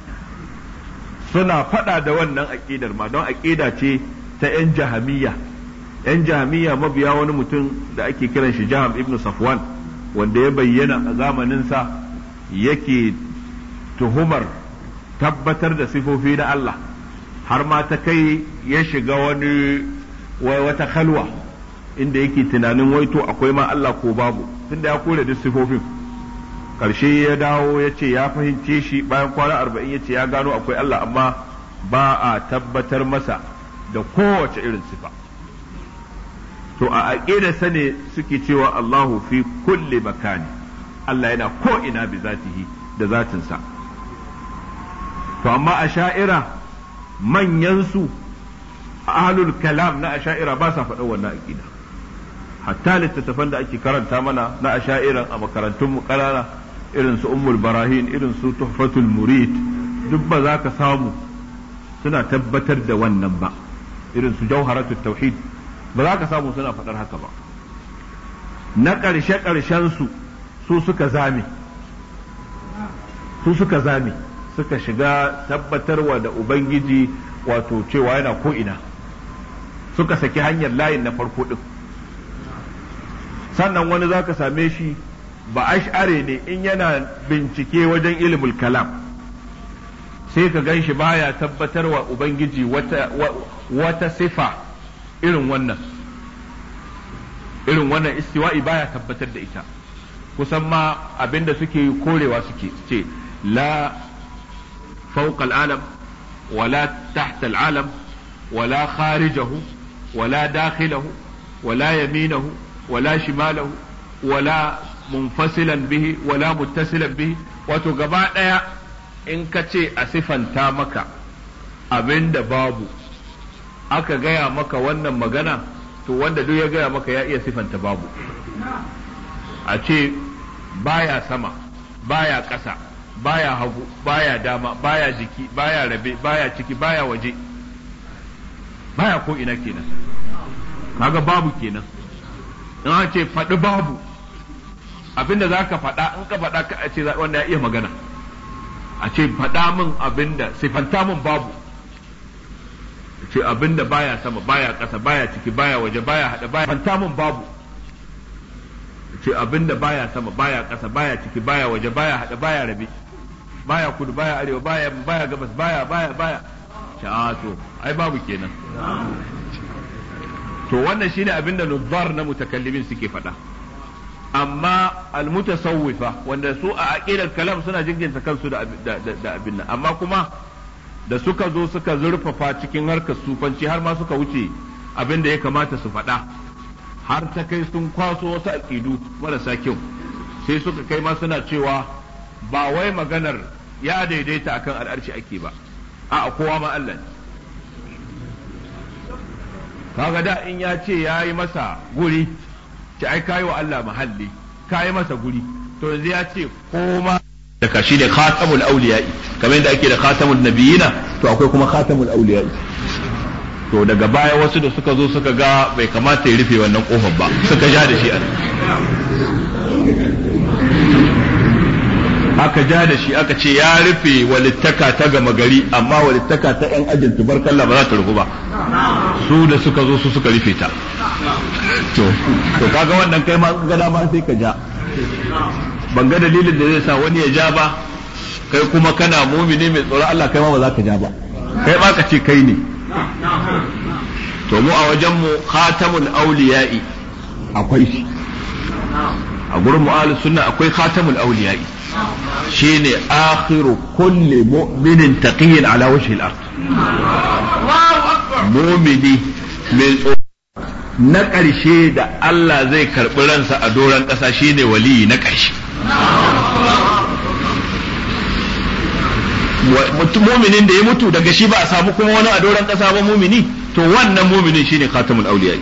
suna faɗa da wannan aqidar ma don aqida ce ta yan jahamiyya yan jahamiyya mabiya wani mutum da ake kiran shi Jaham ibn Safwan wanda ya bayyana a zamaninsa yake tuhumar tabbatar da sifofi na Allah har ma ta kai ya shiga wani wata khalwa inda yake tunanin waito akwai ma Allah ko babu tunda ya kore duk sifofin karshe ya dawo ya ce ya fahimce shi bayan kwana arba'in ya ce ya gano akwai Allah amma ba a tabbatar masa da kowace irin sifa to a aƙidarsa ne suke cewa Allahu fi kulli makani Allah yana ko ina bi zatihi da zatinsa to amma a sha'ira manyansu ahlul kalam na asha'ira ba sa faɗa wannan aƙida hatta littattafan da ake karanta mana na asha'iran a makarantun mu ƙanana irin su ummul barahin irin su tuhfatul murid duk ba za ka samu suna tabbatar da wannan ba irin su jawharatul tauhid ba za ka samu suna faɗar haka ba na ƙarshe ƙarshen su su suka zame su suka zame suka shiga tabbatarwa da ubangiji wato cewa yana ko ina suka saki hanyar layin na farko din sannan wani za ka same shi ba ash'are ne in yana bincike wajen ilimul kalam sai ka gan shi baya tabbatarwa ubangiji wata, wata sifa irin wannan irin wannan istiwa'i baya tabbatar da ita kusan ma abinda suke korewa suke ce la fawqa al'alam wala tahta al'alam wala kharijahu wala dakhilahu wala yaminahu wala shimalahu wala munfasilan bihi wala muttasilan bihi wato gaba daya in ka ce a sifanta maka abinda babu aka gaya maka wannan magana to wanda duk ya gaya maka ya iya sifanta babu a ce baya sama baya ƙasa baya hagu baya dama baya jiki baya rabe baya ciki baya waje baya ko ina kenan kaga babu kenan in an ce faɗi babu abinda za ka faɗa in ka faɗa ka a ce wanda ya iya magana a ce faɗa min abinda sifanta min babu ce abinda baya sama baya ƙasa baya ciki baya waje baya haɗa baya fanta min babu ce abinda baya sama baya ƙasa baya ciki baya waje baya haɗa baya rabe baya kudu baya arewa baya baya gabas baya baya baya ce a to ai babu kenan to wannan shine abinda nuzzar na mutakallimin suke faɗa amma almutasawwifa wanda su a aqidar kalam suna jinginta kansu da da abin nan, amma kuma da suka zo suka zurfafa cikin harkar sufanci har ma suka wuce abin da ya kamata su faɗa, har ta kai sun kwaso wasu aqidu marasa kyau, sai suka kai ma suna cewa ba wai maganar ya daidaita akan al'arshi ake ba, a kowa ma Allah ne. Kaga da in ya ce ya yi masa guri, ce ai kayi wa Allah mahalli, kayi masa guri, to yanzu ya ce koma daga shi ne khatamul auliya'i, kamar yadda ake da khatamul nabiyina, to akwai kuma khatamul auliya'i. To daga baya wasu da suka zo suka ga bai kamata ya rufe wannan kofar ba, suka ja da shi a aka ja da shi aka ce ya rufe walittaka ta gama gari, amma walittaka ta yan ajin tubarkalla ba za ta rufu ba, su da suka zo su suka rufe ta. to to kaga wannan kai ma ga dama sai ka ja, ban ga dalilin da zai sa wani ya ja ba, kai kuma kana mumini mai tsoron Allah kai ma ba za ka ja ba, kai ma ka ce kai ne. To mu a wajen mu khatamul auliya'i akwai shi, a gurin mu ahlus sunna akwai khatamul auliya'i, shine akhiru kulli mu'minin taqiyyin ala wajhi al-ard. Mu'mini mai tsoro na ƙarshe da Allah zai karɓi ransa a doron ƙasa shine waliyi na ƙarshe. Muminin da ya mutu daga shi ba a samu kuma wani a doron ƙasa ba mumini, to wannan muminin shine khatamul awliya.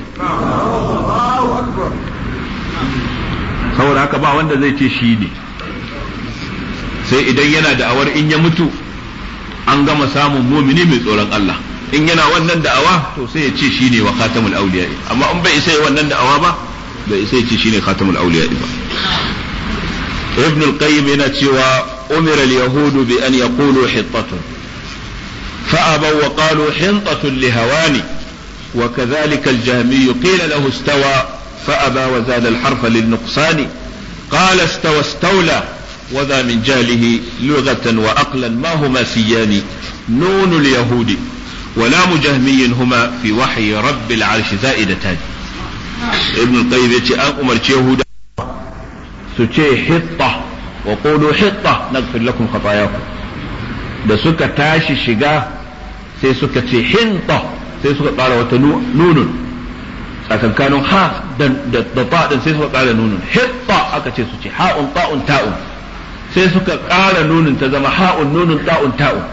Saboda haka ba wanda zai ce shi ne, sai idan yana da'awar in ya mutu an gama samun mumini mai tsoron Allah, in yana wannan da'awa to sai ya ce shi ne wa khatamul awliya, amma in bai isa yi wannan da'awa ba bai isa ya ce shi ne khatamul awliya ba. Ibn al-Qayyim yana cewa أمر اليهود بأن يقولوا حطة فأبوا وقالوا حنطة لهواني، وكذلك الجهمي قيل له استوى فأبى وزاد الحرف للنقصان، قال استوى استولى وذا من جهله لغة وأقلا ما هما سيان، نون اليهود ولام جهمي هما في وحي رب العرش زائدتان. ابن القيم يقول أمر يهود سوچه حطة wa qulu hitta naghfir lakum khatayakum, da suka tashi shiga sai suka ce hinta, sai suka ƙara wata nunun tsakankanin ha da ta din, sai suka ƙara nunun. Hitta aka ce su ce ha'un ta'un ta'un, sai suka ƙara nunun ta zama ha'un nunun ta'un ta'un.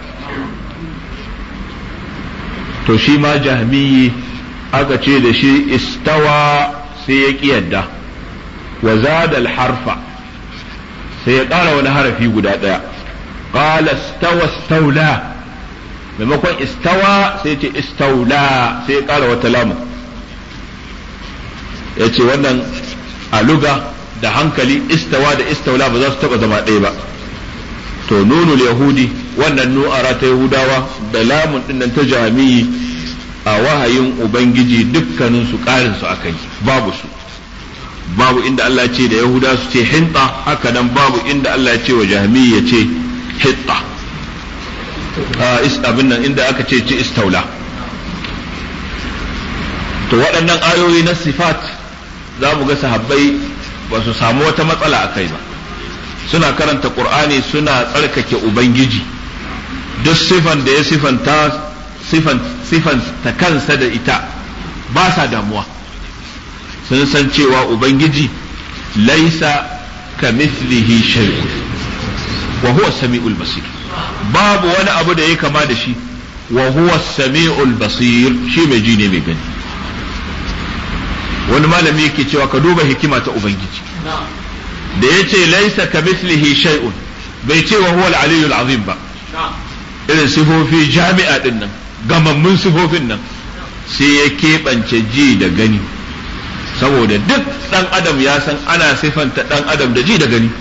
To shi ma jahmiyi aka ce da shi istawa sai ya ƙi yadda, wa zada al-harfa sai ya ƙara wani harafi guda ɗaya, qala istawa istawla, maimakon istawa sai ce istawla, sai ya ƙara wata lamu. ya ce wannan a luga da hankali istawa da istawla ba za su taɓa zama ɗaya ba. To nunul yahudi wannan nu'ara ta yahudawa da lamun ɗinnan ta jami'i a wahayin ubangiji dukkanin su ƙarin su akai, babu su. Babu inda Allah ce da Yahuda su ce hinta, haka nan babu inda Allah ce wa jahmi ya ce hitta, abin nan inda aka ce ci istaula. To waɗannan ayoyi na sifat za mu ga sahabbai ba su samu wata matsala a kai ba, suna karanta Qur'ani suna tsarkake Ubangiji, duk sifan da ya sifanta sifan ta kansa da ita ba sa damuwa. Sun san cewa Ubangiji laisa ka mithlihi shay'un wa huwa sami'ul basir, babu wani abu da ya kama da shi, wa huwa sami'ul basir, shi mai ji ne mai gani. Wani malami yake cewa ka duba hikima ta Ubangiji da ya ce laisa ka mithlihi shay'un, bai ce wa huwa al-aliyyul azim ba, irin sifofi jami'a din nan, gamammun sifofin nan, sai ya keɓance ji da gani, saboda duk ɗan adam ya san ana sifanta ɗan adam da ji da gani,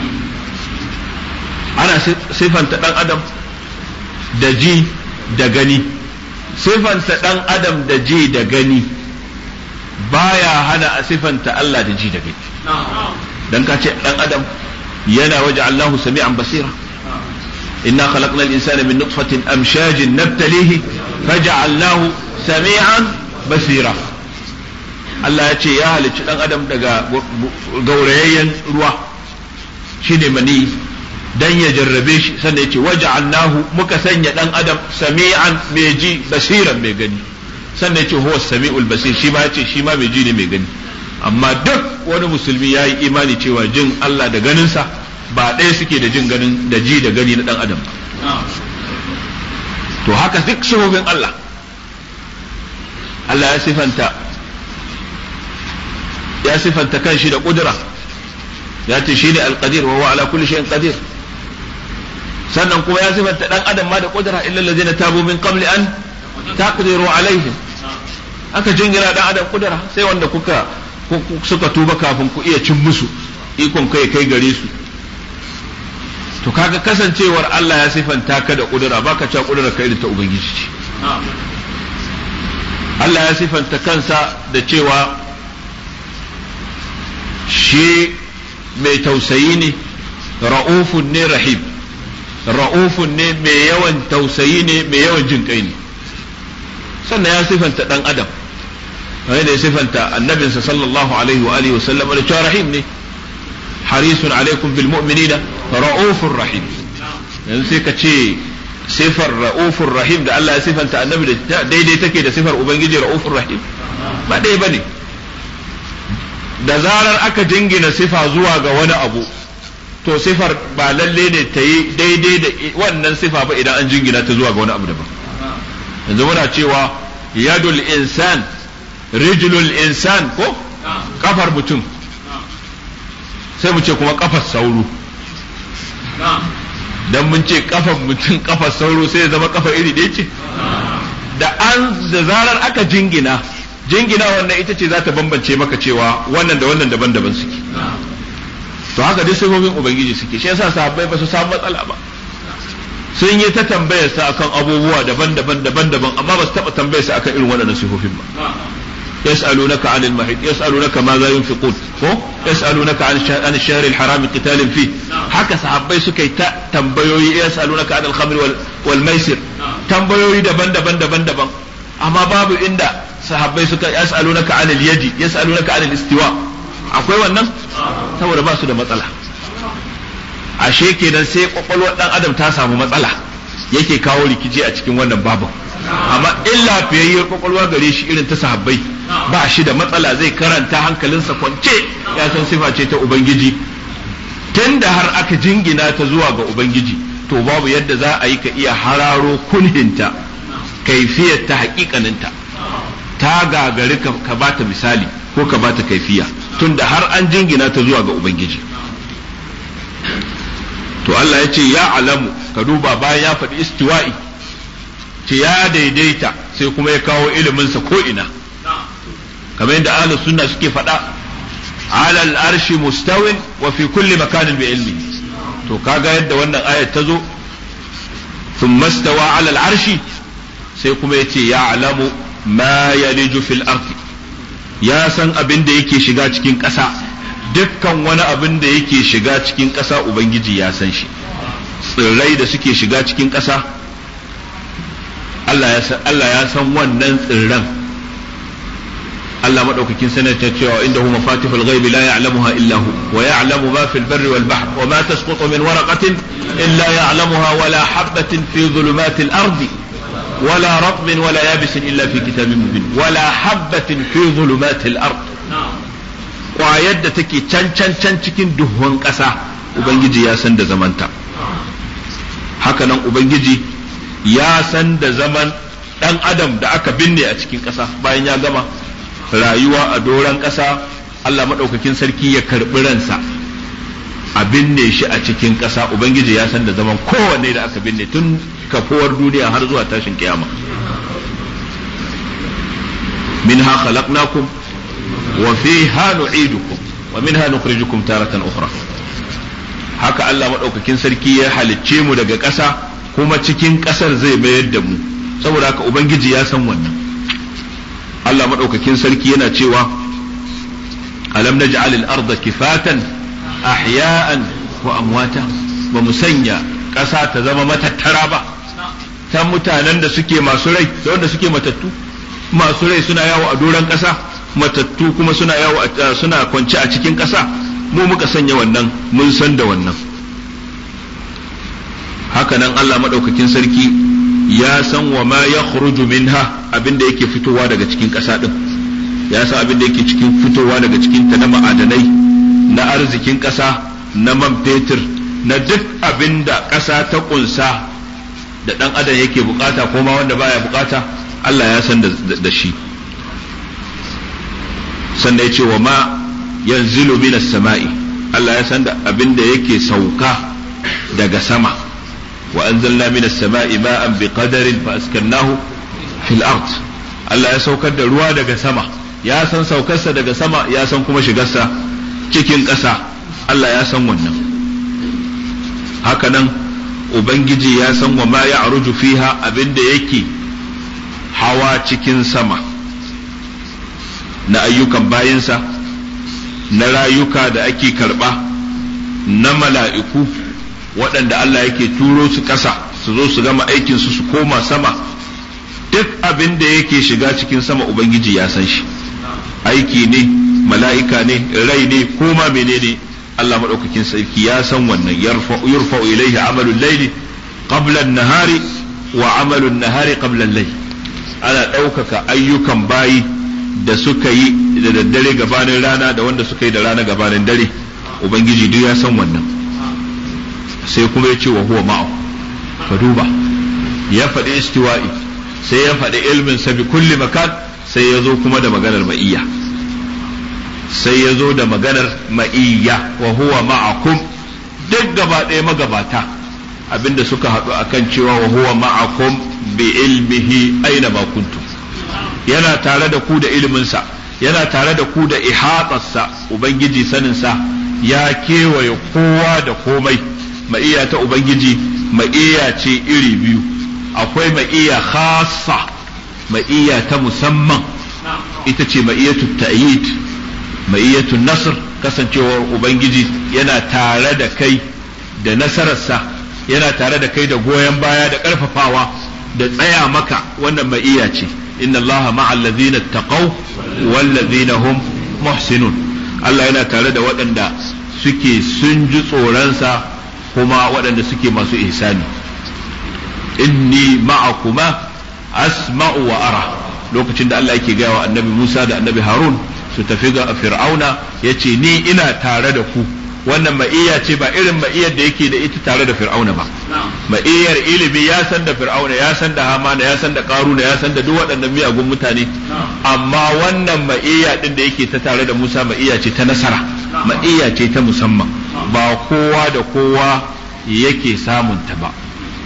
ana sifanta ɗan adam da ji da gani. Sifanta ɗan adam da ji da gani baya hana a sifanta Allah da ji da gani, dan ka ce ɗan adam yana waje Allahu sami'an basira, inna khalaqnal insana min nutfatin amshajin nabtalihi faja'alnahu sami'an basira. Allah ya ce ya halicci dan adam daga gaurayayyen ruwa shine mani dan ya jarrabe shi, sannan ya ce waja'alnahu muka sanya dan adam sami'an mai ji basiran mai gani, sannan ya ce huwa sami'ul basir, shi ma ya ce shi ma mai ji ne mai gani. Amma duk wani musulmi ya yi imani cewa jin Allah da ganinsa ba ɗaya suke da jin ganin da ji da gani na dan adam. To haka duk sifofin Allah Allah ya sifanta ya sifanta kanshi da kudura, ya ce shi ne alqadir wa huwa ala kulli shay'in qadir. Sannan kuma ya sifanta dan adam ma da kudura, illa allazina tabu min qabli an taqdiru alaihim. Aka jingira dan adam kudura sai wanda kuka suka tuba kafin ku iya cin musu, ikon kai kai gare su. To kaga kasancewar Allah ya sifanta ka da kudura, baka cewa kudura kai da ta ubangiji ce. Allah ya sifanta kansa da cewa shi mai tausayi ne, ra'ufun ne rahim, ra'ufun ne mai yawan tausayi ne mai yawan jin kai ne. Sannan ya sifanta dan adam, wanda ya sifanta annabinsa sallallahu alaihi wa alihi wa sallam da cewa rahim ne, harisun alaikum bil mu'minina ra'ufur rahim. yanzu sai ka ce sifar ra'ufur rahim da Allah ya sifanta annabi da daidai take da sifar ubangiji ra'ufur rahim? ba dai bane. Da zarar aka jingina sifa zuwa ga wani abu, to sifar ba lalle ne ta yi daidai da wannan sifa ba idan an jingina ta zuwa ga wani abu daban. yanzu muna cewa yadul insan, rijlul insan, ko kafar mutum, sai mu ce kuma kafar sauro. dan mun ce kafar mutum kafar sauro sai ya zama kafa iri ɗaya ce. da an da zarar aka jingina jingina wannan ita ce za ta bambance maka cewa wannan da wannan daban-daban suke. to haka duk sifofin ubangiji suke, shi yasa sahabbai ba su samu matsala ba. sun yi ta tambayar sa akan abubuwa daban-daban daban-daban, amma ba su taba tambayar sa akan irin waɗannan sifofin ba. yas'alunaka 'anil mahid, yas'alunaka ma za yunfiqun, ko yas'alunaka 'an ash-shahr al-haram qitalin fi. haka sahabbai suka yi ta tambayoyi, yas'alunaka 'anil khamr wal, wal maisir, tambayoyi daban-daban daban-daban, amma babu inda sahabbai suka yas'alunaka 'anil yadi, yas'alunaka 'anil istiwa. akwai wannan? saboda ba su da matsala. ashe kenan sai kwakwalwar dan adam ta samu matsala yake kawo rikici a cikin wannan babin. amma in lafiyayyar kwakwalwa gare shi irin ta sahabbai, ba shi da matsala, zai karanta hankalinsa kwance, ya san sifa ce ta ubangiji. tunda har aka jingina ta zuwa ga ubangiji, to babu yadda za a yi ka iya hararo kunhinta, kaifiyar ta hakikaninta, ta gagari ka bata misali ko ka bata kaifiya, tunda har an jingina ta zuwa ga ubangiji. to Allah ya ce ya alamu, ka duba bayan ya faɗi istiwa'i, ce ya daidaita, sai kuma ya kawo iliminsa ko ina, kamar yadda ahlus sunna suke faɗa, alal arshi mustawin wa fi kulli makanin bi ilmi. to kaga yadda wannan ayat ta zo, thumma stawa alal arshi, sai kuma ya ce ya alamu ma yaliju fil ardi, ya san abin da yake shiga cikin ƙasa, dukkan wani abin da yake shiga cikin ƙasa ubangiji ya san shi. tsirrai da suke shiga cikin ƙasa, Allah ya san Allah ya san wannan tsirran. Allah madaukakin sanar ta cewa indahu mafatihul ghaibi la ya'lamuha illa hu wa ya'lamu ma fil barri wal bahr wa ma tasqutu min waraqatin illa ya'lamuha wa la habatin fi dhulumatil ardi wa la ratbin wa la yabisin illa fi kitabin mubin wa la habatin fi dhulumatil ardi. Kwayar da take can can can cikin duhun ƙasa ubangiji ya san da zamanta. haka nan ubangiji ya san da zaman dan adam da aka binne a cikin ƙasa bayan ya gama rayuwa a doron ƙasa. Allah maɗaukakin sarki ya karɓi ransa a binne shi a cikin ƙasa, ubangiji ya san da zaman kowanne da aka binne tun kafuwar duniya har zuwa tashin kiyama. minha khalaqnakum wa fiha nu'idukum wa minha nukhrijukum taratan ukhra. haka Allah maɗaukakin sarki ya halicce mu daga ƙasa, kuma cikin ƙasar zai mayar da mu, saboda haka ubangiji ya san wannan. Allah maɗaukakin sarki yana cewa alam naj'al al-ardha kifatan ahya'an wa amwata, ba mu sanya ƙasa ta zama matattara ba ta mutanen da suke masu rai da wanda suke matattu. masu rai suna yawo a doron ƙasa, matattu kuma suna yawo suna kwance a cikin ƙasa mu muka sanya wannan mun san da wannan. haka nan Allah madaukakin sarki ya san wa ma yakhruju minha abinda yake fitowa daga cikin ƙasa din, ya san abinda yake cikin fitowa daga cikin ta na ma'adanai, na arzikin ƙasa, na man fetur, na duk abinda ƙasa ta kunsa da dan adam yake bukata ko ma wanda baya bukata Allah ya san da shi. sannan ya ce wa ma yanzilu minas sama'i, Allah ya san da abin da yake sauka daga sama. wa anzalna minas sama'i ma'an biqadarin fa askannahu fil ard, Allah ya saukar da ruwa daga sama, ya san saukarsa daga sama, ya san kuma shigarsa cikin ƙasa, Allah ya san wannan. haka nan ubangiji ya san wa ma ya'ruju fiha, abin da yake hawa cikin sama na ayyukan bayinsa, na rayuka da ake karba, na mala'iku waɗanda Allah yake turo su ƙasa su zo su gama aikinsu su koma sama. duk abin da yake shiga cikin sama ubangiji ya san shi, aiki ne, mala'ika ne, rai ne, koma menene Allah maɗaukakin sarki ya san wannan. yurfa'u ilaihi amalul laili qabla an-nahari wa amalun nahari qabla al-layl, ana ɗaukaka ayyukan bayi da suka yi da daddare gabanin rana da wanda suka yi da rana gabanin dare, ubangiji duk ya san wannan. sai kuma ya ce wa huwa ma'u, ka duba, ya faɗi istiwa'i, sai ya faɗi ilmin sa bi kulli makan, sai ya zo kuma da maganar ma'iyya, sai ya zo da maganar ma'iyya wa huwa ma'akum. duk gaba ɗaya magabata abinda suka haɗu akan cewa wa huwa ma'akum bi ilmihi aina ma kuntum, yana tare da ku da iliminsa, yana tare da ku da ihatarsa. ubangiji saninsa ya kewaye kowa da komai. ma'iyya ta ubangiji ma'iyya ce iri biyu, akwai ma'iyya khassa, ma'iyya ta musamman, ita ce ma'iyyatu ta'yid, ma'iyyatu nasr, kasancewar ubangiji yana tare da kai da nasararsa, yana tare da kai da goyon baya da ƙarfafawa da tsaya maka, wannan ma'iyya ce. inna allaha ma'al ladzina taqaw wal ladzina hum muhsinun, Allah yana tare da waɗanda suke sun ji tsoronsa kuma waɗanda suke masu ihsani. inni ma'akuma asma'u wa ara, lokacin da Allah yake gaya wa annabi Musa da annabi Harun su tafi ga Fir'auna, yace ni ina tare da ku. wannan ma'iyya ce ba irin ma'iyyar da yake da ita tare da Fir'auna ba. ma'iyyar ilimi, ya san da Fir'auna, ya san da Hamana, ya san da Qaruna, ya san da duk waɗannan miyagun mutane, amma wannan ma'iyya din da yake ta tare da Musa ma'iyya ce ta nasara, ma'iyya ce ta musamman, ba kowa da kowa yake samun ta ba.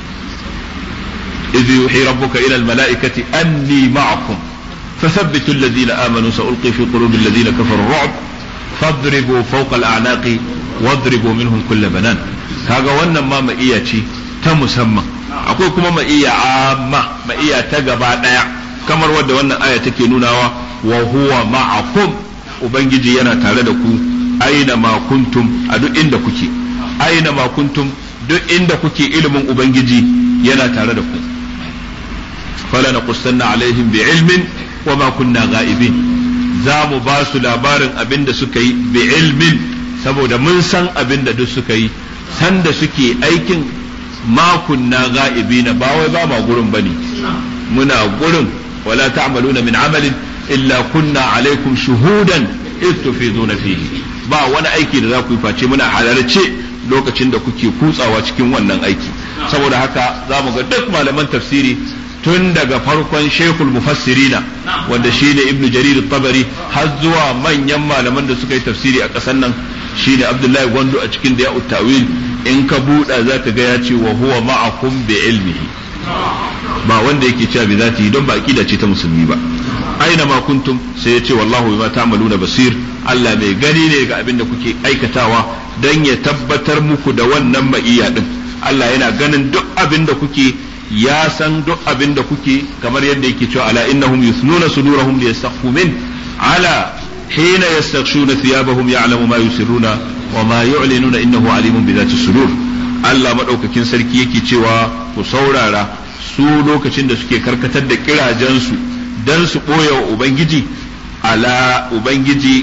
idh yuhi rabbuka ila al-mala'ikati anni ma'akum fathabbitu alladhina amanu sa'ulqi fi qulubi alladhina kafaru ar-ru'b fadribu fawqa al-a'naqi wadribu minhum kull banan. kaga wannan ma ma'iyya ce ta musamman. akwai kuma ma'iyya amma, ma'iyya ta gaba daya, kamar wadda wannan aya take nunawa, wa huwa ma'akum, ubangiji yana tare da ku aina ma kuntum, a duk inda kuke, aina ma kuntum, duk inda kuke ilimin ubangiji yana tare da ku. fala naqussanna alaihim bi ilmin wa ma kunna ghaibin, za mu ba su labarin abin da suka yi bi ilmin, saboda mun san abin da duk suka yi, san da suke aikin. ma kunna ghaibina, ba wai ba ma gurin bane, muna gurin. wala ta'maluna min amalin illa kunna alaikum shuhudan idh tufiduna fihi, ba wani aiki da za ku yi face muna halarce lokacin da kuke kutsawa cikin wannan aiki. saboda haka za mu ga duk malaman tafsiri tun daga farkon shekul mufassirina wanda shine ibnu jarir at-tabari har zuwa manyan malaman da suka yi tafsiri a ƙasar nan shine abdullahi gwandu a cikin da ta'wil, in ka buɗa zaka ga ya ce wa huwa ma'akum bi ilmihi, ba wanda yake cewa bi zati, don ba aqida ce ta musulmi ba. aina ma kuntum, sai ya ce wallahu bima ta'maluna basir, Allah mai gani ne ga abin da kuke aikatawa, dan ya tabbatar muku da wannan ma'iyya din. Allah yana ganin duk abin da kuke, ya san duk abin da kuke, kamar yadda yake cewa ala innahum yusnuna sudurahum liyastakhfu min ala hina yastaghshuna thiyabahum ya'lamu ma yusirruna wa ma yu'linuna innahu alimun bi dhati sudur. Allah madaukakin sarki yake cewa ku saurara, su lokacin da suke karkatar da kirajensu dan su boye wa ubangiji, ala ubangiji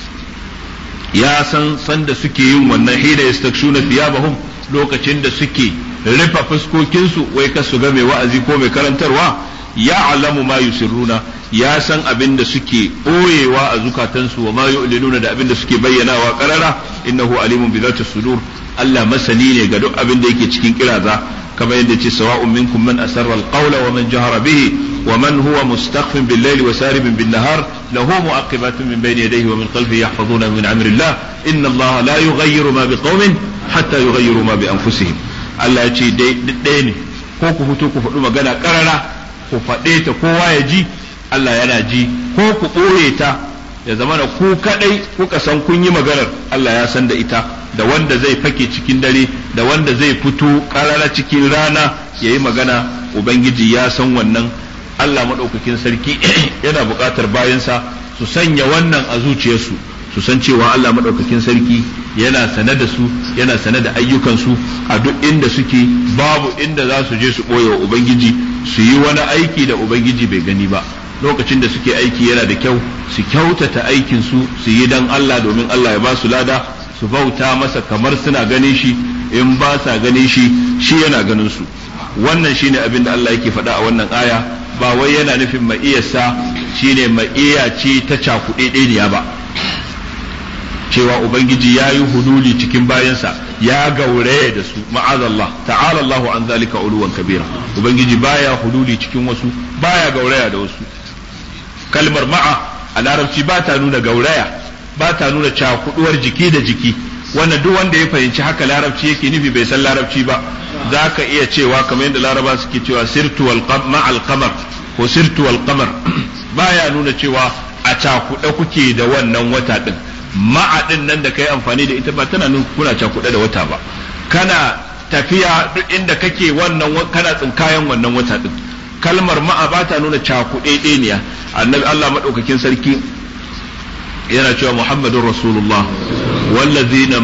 ya san sanda suke yin wannan hina yastakshuna thiyabahum lokacin da suke rufe fuskokinsu wai ka su ga mai wa'azi ko mai karantarwa ya alamu ma yusirruna ya san abin da suke ɓoyewa a zukatansu wa ma yu'linuna da abin da suke bayyanawa qarara innahu alimun bi zati sudur Allah masani ne ga duk abin da yake cikin kiraza kamar yadda ce sawa'un minkum man asarra al-qawla wa man jahara bihi wa man huwa mustakhfin bil-layli wa saribin bin-nahar lahu mu'aqibatun min bayni yadayhi wa min khalfihi yahfazuna min amri Allah inna Allah la yughayyiru ma biqaumin hatta yughayyiru ma bi anfusihim Allah ya ce dai ɗaya ne ko ku fito ku faɗi magana ƙarara ku faɗe ta kowa ya ji Allah yana ji ko ku ɓoye ta ya zama da ku kaɗai kuka san kun yi maganar Allah ya san da ita da wanda zai fake cikin dare da wanda zai fito ƙarara cikin rana ya yi magana Ubangiji ya san wannan Allah maɗaukakin sarki yana buƙatar bayansa su sanya wannan a zuciyarsu su san cewa Allah maɗaukakin sarki yana sane da su yana sane da ayyukansu a duk inda suke babu inda za su je su ɓoye wa Ubangiji su yi wani aiki da Ubangiji bai gani ba lokacin da suke aiki yana da kyau su kyautata aikinsu su yi dan Allah domin Allah ya ba su lada su bauta masa kamar suna ganin shi in ba sa ganin shi shi yana ganin su wannan shine abin da Allah yake faɗa a wannan aya ba wai yana nufin ma'iyarsa shine ma'iya ce ta cakuɗe ɗaya ba cewa ubangiji ya yi huduli cikin bayansa ya gauraya da su ma'azallah ta'ala Allahu an zalika uluwan kabira ubangiji baya huduli cikin wasu baya gauraya da wasu kalmar ma'a a larabci ba ta nuna gauraya ba ta nuna cakuduwar jiki da jiki wannan duk wanda ya fahimci haka larabci yake nufi bai san larabci ba za ka iya cewa kamar yadda laraba suke cewa sirtu wal ma'al qamar ko sirtu wal qamar baya nuna cewa a cakuɗe kuke da wannan wata din ma'a din nan da kai amfani da ita ba tana nuna kuna cakuɗe da wata ba kana tafiya duk inda kake wannan kana tsinkayen wannan wata din kalmar ma'a ba ta nuna cakuɗe ɗeniya annabi Allah madaukakin sarki yana cewa Muhammadur Rasulullah wallazina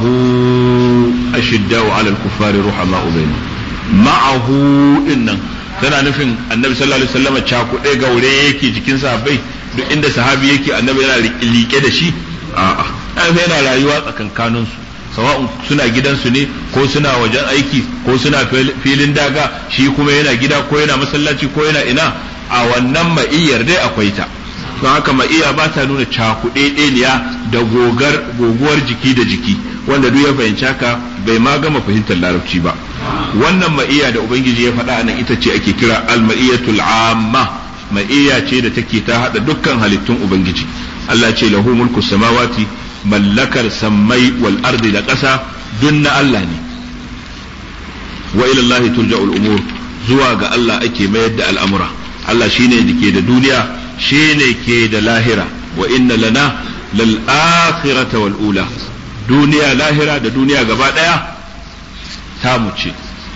ma'ahu ashiddau 'alal kuffari ruhama'u bainahum ma'ahu dinnan tana nufin annabi sallallahu alaihi wasallam cakuɗe gaure yake jikin sahabbai duk inda sahabi yake annabi yana liƙe da shi a'a yana rayuwa tsakankanin su sawa'un suna gidansu ne ko suna wajen aiki ko suna filin daga shi kuma yana gida ko yana masallaci ko yana ina a wannan ma'iyyar dai akwai ta don haka ma'iyya ba ta nuna cakuɗeɗeniya da gogar goguwar jiki da jiki wanda duk ya fahimci haka bai ma gama fahimtar larabci ba wannan ma'iyya da ubangiji ya faɗa nan ita ce ake kira al-ma'iyyatul amma ma'iyya ce da take ta hada dukkan halittun ubangiji Allah ce lahu mulku samawati mallakar sammai wal ardi da ƙasa dun na Allah ne wa ila Allah turja'ul umur zuwa ga Allah ake mayar da al'amura Allah shine da ke da duniya shine ke da lahira wa inna lana lal akhirata wal ula duniya lahira da duniya gaba daya tamu ce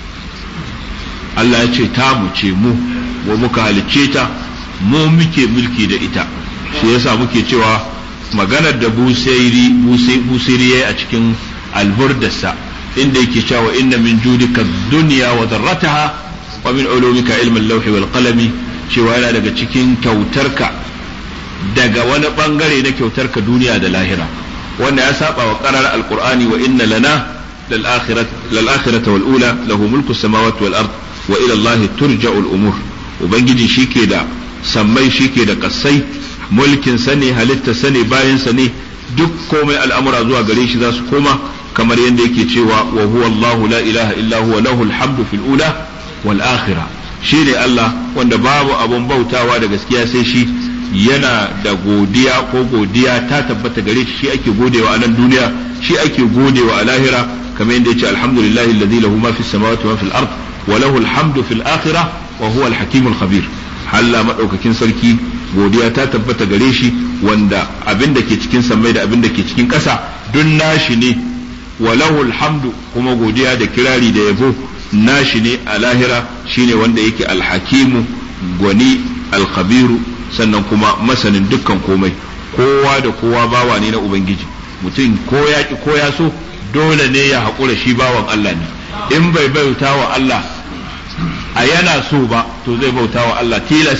Allah ya ce tamu ce mu wa muka halicce ta mu muke mulki da ita shi yasa muke cewa maganar da busairi busairi yayi a cikin alburdarsa inda yake cewa inna min judika dunya wa darrataha wa min ulumika ilm al-lawh wal qalami cewa yana daga cikin kyautarka daga wani bangare na kyautarka duniya da lahira wanda ya saba wa qarar al-qur'ani wa inna lana lal akhirati lal akhirati wal ula lahu mulku samawati wal ard wa ila Allah turja'u al-umur ubangiji shike da sammai shike da kasai mulkin sa ne halitta sa ne bayan sa ne duk komai al'amura zuwa gare shi za su koma kamar yadda yake cewa wa huwa Allah la ilaha illa huwa lahul hamdu fil ula wal akhirah shi ne Allah wanda babu abun bautawa da gaskiya sai shi yana da godiya ko godiya ta tabbata gare shi shi ake godewa a nan duniya shi ake godewa a lahira kamar yadda yace alhamdulillahi alladhi lahu ma fis samawati wa fil ard wa lahu alhamdu fil akhirah wa huwa al hakimul khabir Allah madaukakin sarki godiya ta tabbata gare shi wanda abin da ke cikin sammai da abin da ke cikin ƙasa dun nashi ne wa lahu alhamdu kuma godiya da kirari da yabo nashi ne a lahira shine wanda yake alhakimu gwani alkhabiru sannan kuma masanin dukkan komai kowa da kowa bawa ne na ubangiji mutum ko ya ki ko ya so dole ne ya haƙura shi bawan Allah ne in bai bauta wa Allah a yana so ba to zai bauta wa Allah tilas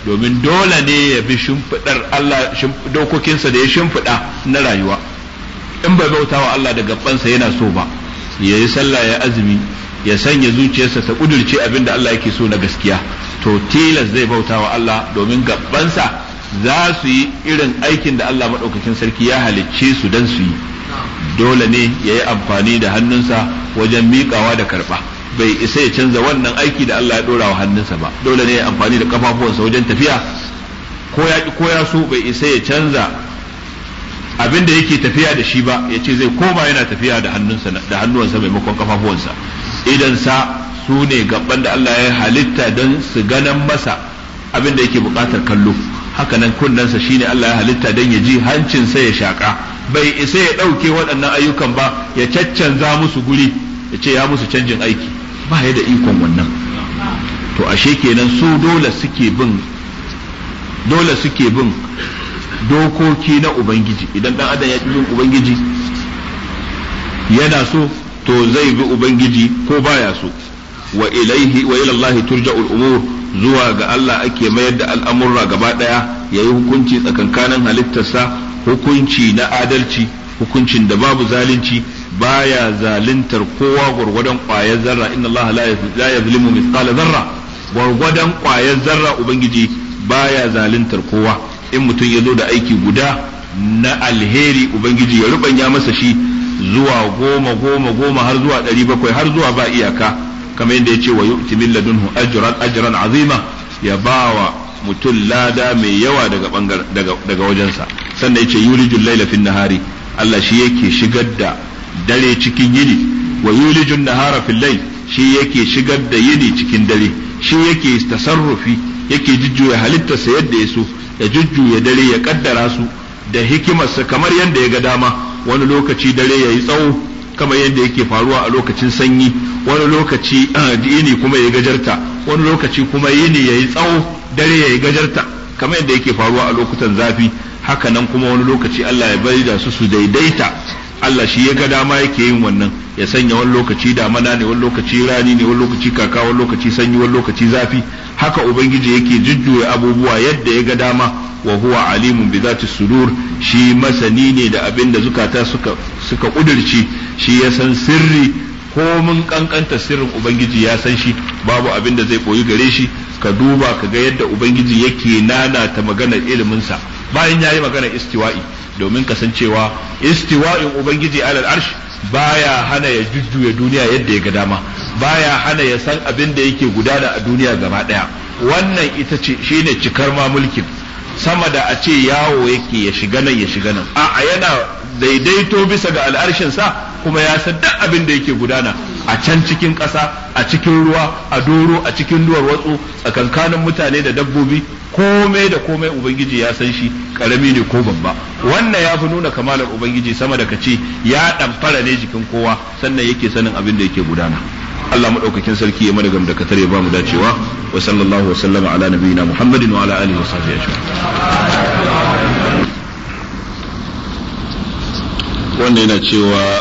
domin dole ne ya bi shimfidar Allah dokokinsa da ya shimfida na rayuwa. In bai bauta wa Allah da gabansa yana so ba, ya yi sallah ya azumi ya sanya zuciyarsa ta kudurce abin da Allah yake so na gaskiya, to tilas zai bauta wa Allah domin gabansa za su yi irin aikin da Allah maɗaukakin sarki ya halicce su don su yi. Dole ne ya yi amfani da hannunsa wajen miƙawa da karɓa, bai isa ya canza wannan aiki da Allah ya ɗora wa hannunsa ba. Dole ne ya yi amfani da ƙafafuwansa wajen tafiya, ko ya ko ya so bai isa ya canza abin da yake tafiya da shi ba, ya ce zai koma yana tafiya da hannunsa da hannuwansa maimakon ƙafafuwansa. Idan sa su ne gaban da Allah ya halitta don su ganan masa abin da yake buƙatar kallo. Hakanan kunnensa shine Allah ya halitta don ya ji, hancinsa ya shaƙa. Bai isa ya ɗauke waɗannan ayyukan ba, ya caccanza musu guri, ya ce ya musu canjin aiki, ba ya da ikon wannan. To ashe kenan su dole suke bin dole suke bin dokoki na Ubangiji. Idan ɗan adam ya bin Ubangiji yana so, to zai bi Ubangiji ko baya so. Wa ilaihi wa ila Allah turja'ul umur, zuwa ga Allah ake mayar da al'amurra gaba ɗaya, ya yi hukunci tsakankanin halittarsa, hukunci na adalci, hukuncin da babu zalunci, baya zaluntar kowa gwargwadon ƙwayar zarra. Inna Allah la yazlimu mithqala zarra, gwargwadon ƙwayar zarra Ubangiji baya zaluntar kowa. In mutum ya zo da aiki guda na alheri, Ubangiji ya rubanya masa shi zuwa goma goma goma har zuwa ɗari bakwai har zuwa ba iyaka, kamar yadda ya ce wa yu'ti min ladunhu ajran ajran azima, ya bawa mutum lada mai yawa daga bangar daga daga wajensa. Sannan yace yulijul laila fin nahari, Allah shi yake shigar da dare cikin yini, wa yulijun nahara fil layl, shi yake shigar da yini cikin dare, shi yake tasarrufi, yake jujjuya halittarsa yadda ya so, ya jujjuya dare ya kaddara su da hikimarsa kamar yadda ya ga dama. Wani lokaci dare yayi tsawo kamar yadda yake faruwa a lokacin sanyi, wani lokaci yini kuma ya gajarta, wani lokaci kuma yini yayi tsawo dare yayi gajarta kamar yadda yake faruwa a lokutan zafi. Haka nan kuma wani lokaci Allah ya bari da su su daidaita. Allah shi ya ga dama yake yin wannan, ya sanya wani lokaci damana ne, wani lokaci rani ne, wani lokaci kaka, wani lokaci sanyi, wani lokaci zafi. Haka Ubangiji yake jujjuya abubuwa yadda ya ga dama. Wa huwa alimun bi zati sudur, shi masani ne da abin da zukata suka suka kudirci, shi ya san sirri, ko mun kankanta sirrin Ubangiji ya san shi, babu abin da zai koyi gare shi. Ka duba ka ga yadda Ubangiji yake nanata maganar iliminsa bayan ya yi maganar istiwa'i, domin kasancewa istiwa'in Ubangiji alal arsh baya hana ya jujjuya duniya yadda ya ga dama, baya hana ya san abin da yake gudana a duniya gaba daya. Wannan ita ce shine cikar ma mulkin, sama da a ce yawo yake ya shiga nan ya shiga nan. A'a, yana daidaito bisa ga al'arshin sa, kuma ya san duk abin da yake gudana a can cikin ƙasa, a cikin ruwa, a doro, a cikin duwar watsu, tsakankanin mutane da dabbobi, komai da komai Ubangiji ya san shi, karami ne ko babba. Wannan ya fi nuna kamalar Ubangiji sama da kace ya ɗamfara ne jikin kowa, sannan yake sanin abin da yake gudana. Allah madaukakin sarki ya mana gamdakatar ya ba mu dacewa. Wa sallallahu wa sallama ala nabiyyina Muhammadin wa ala alihi wa sahbihi ajma'in. Wannan yana cewa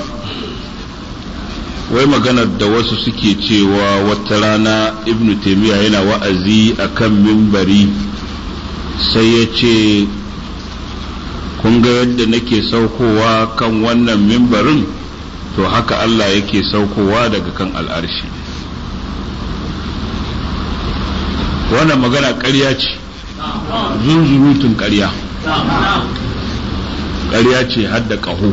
wai maganar da wasu suke cewa wata rana Ibn Taymiyyah yana wa'azi akan mimbari, sai ya ce kun ga yadda nake saukowa kan wannan mimbarin, to haka Allah yake saukowa daga kan al'arshi. Wannan magana ƙarya ce, zunzurutun ƙarya, ƙarya ce har da ƙaho.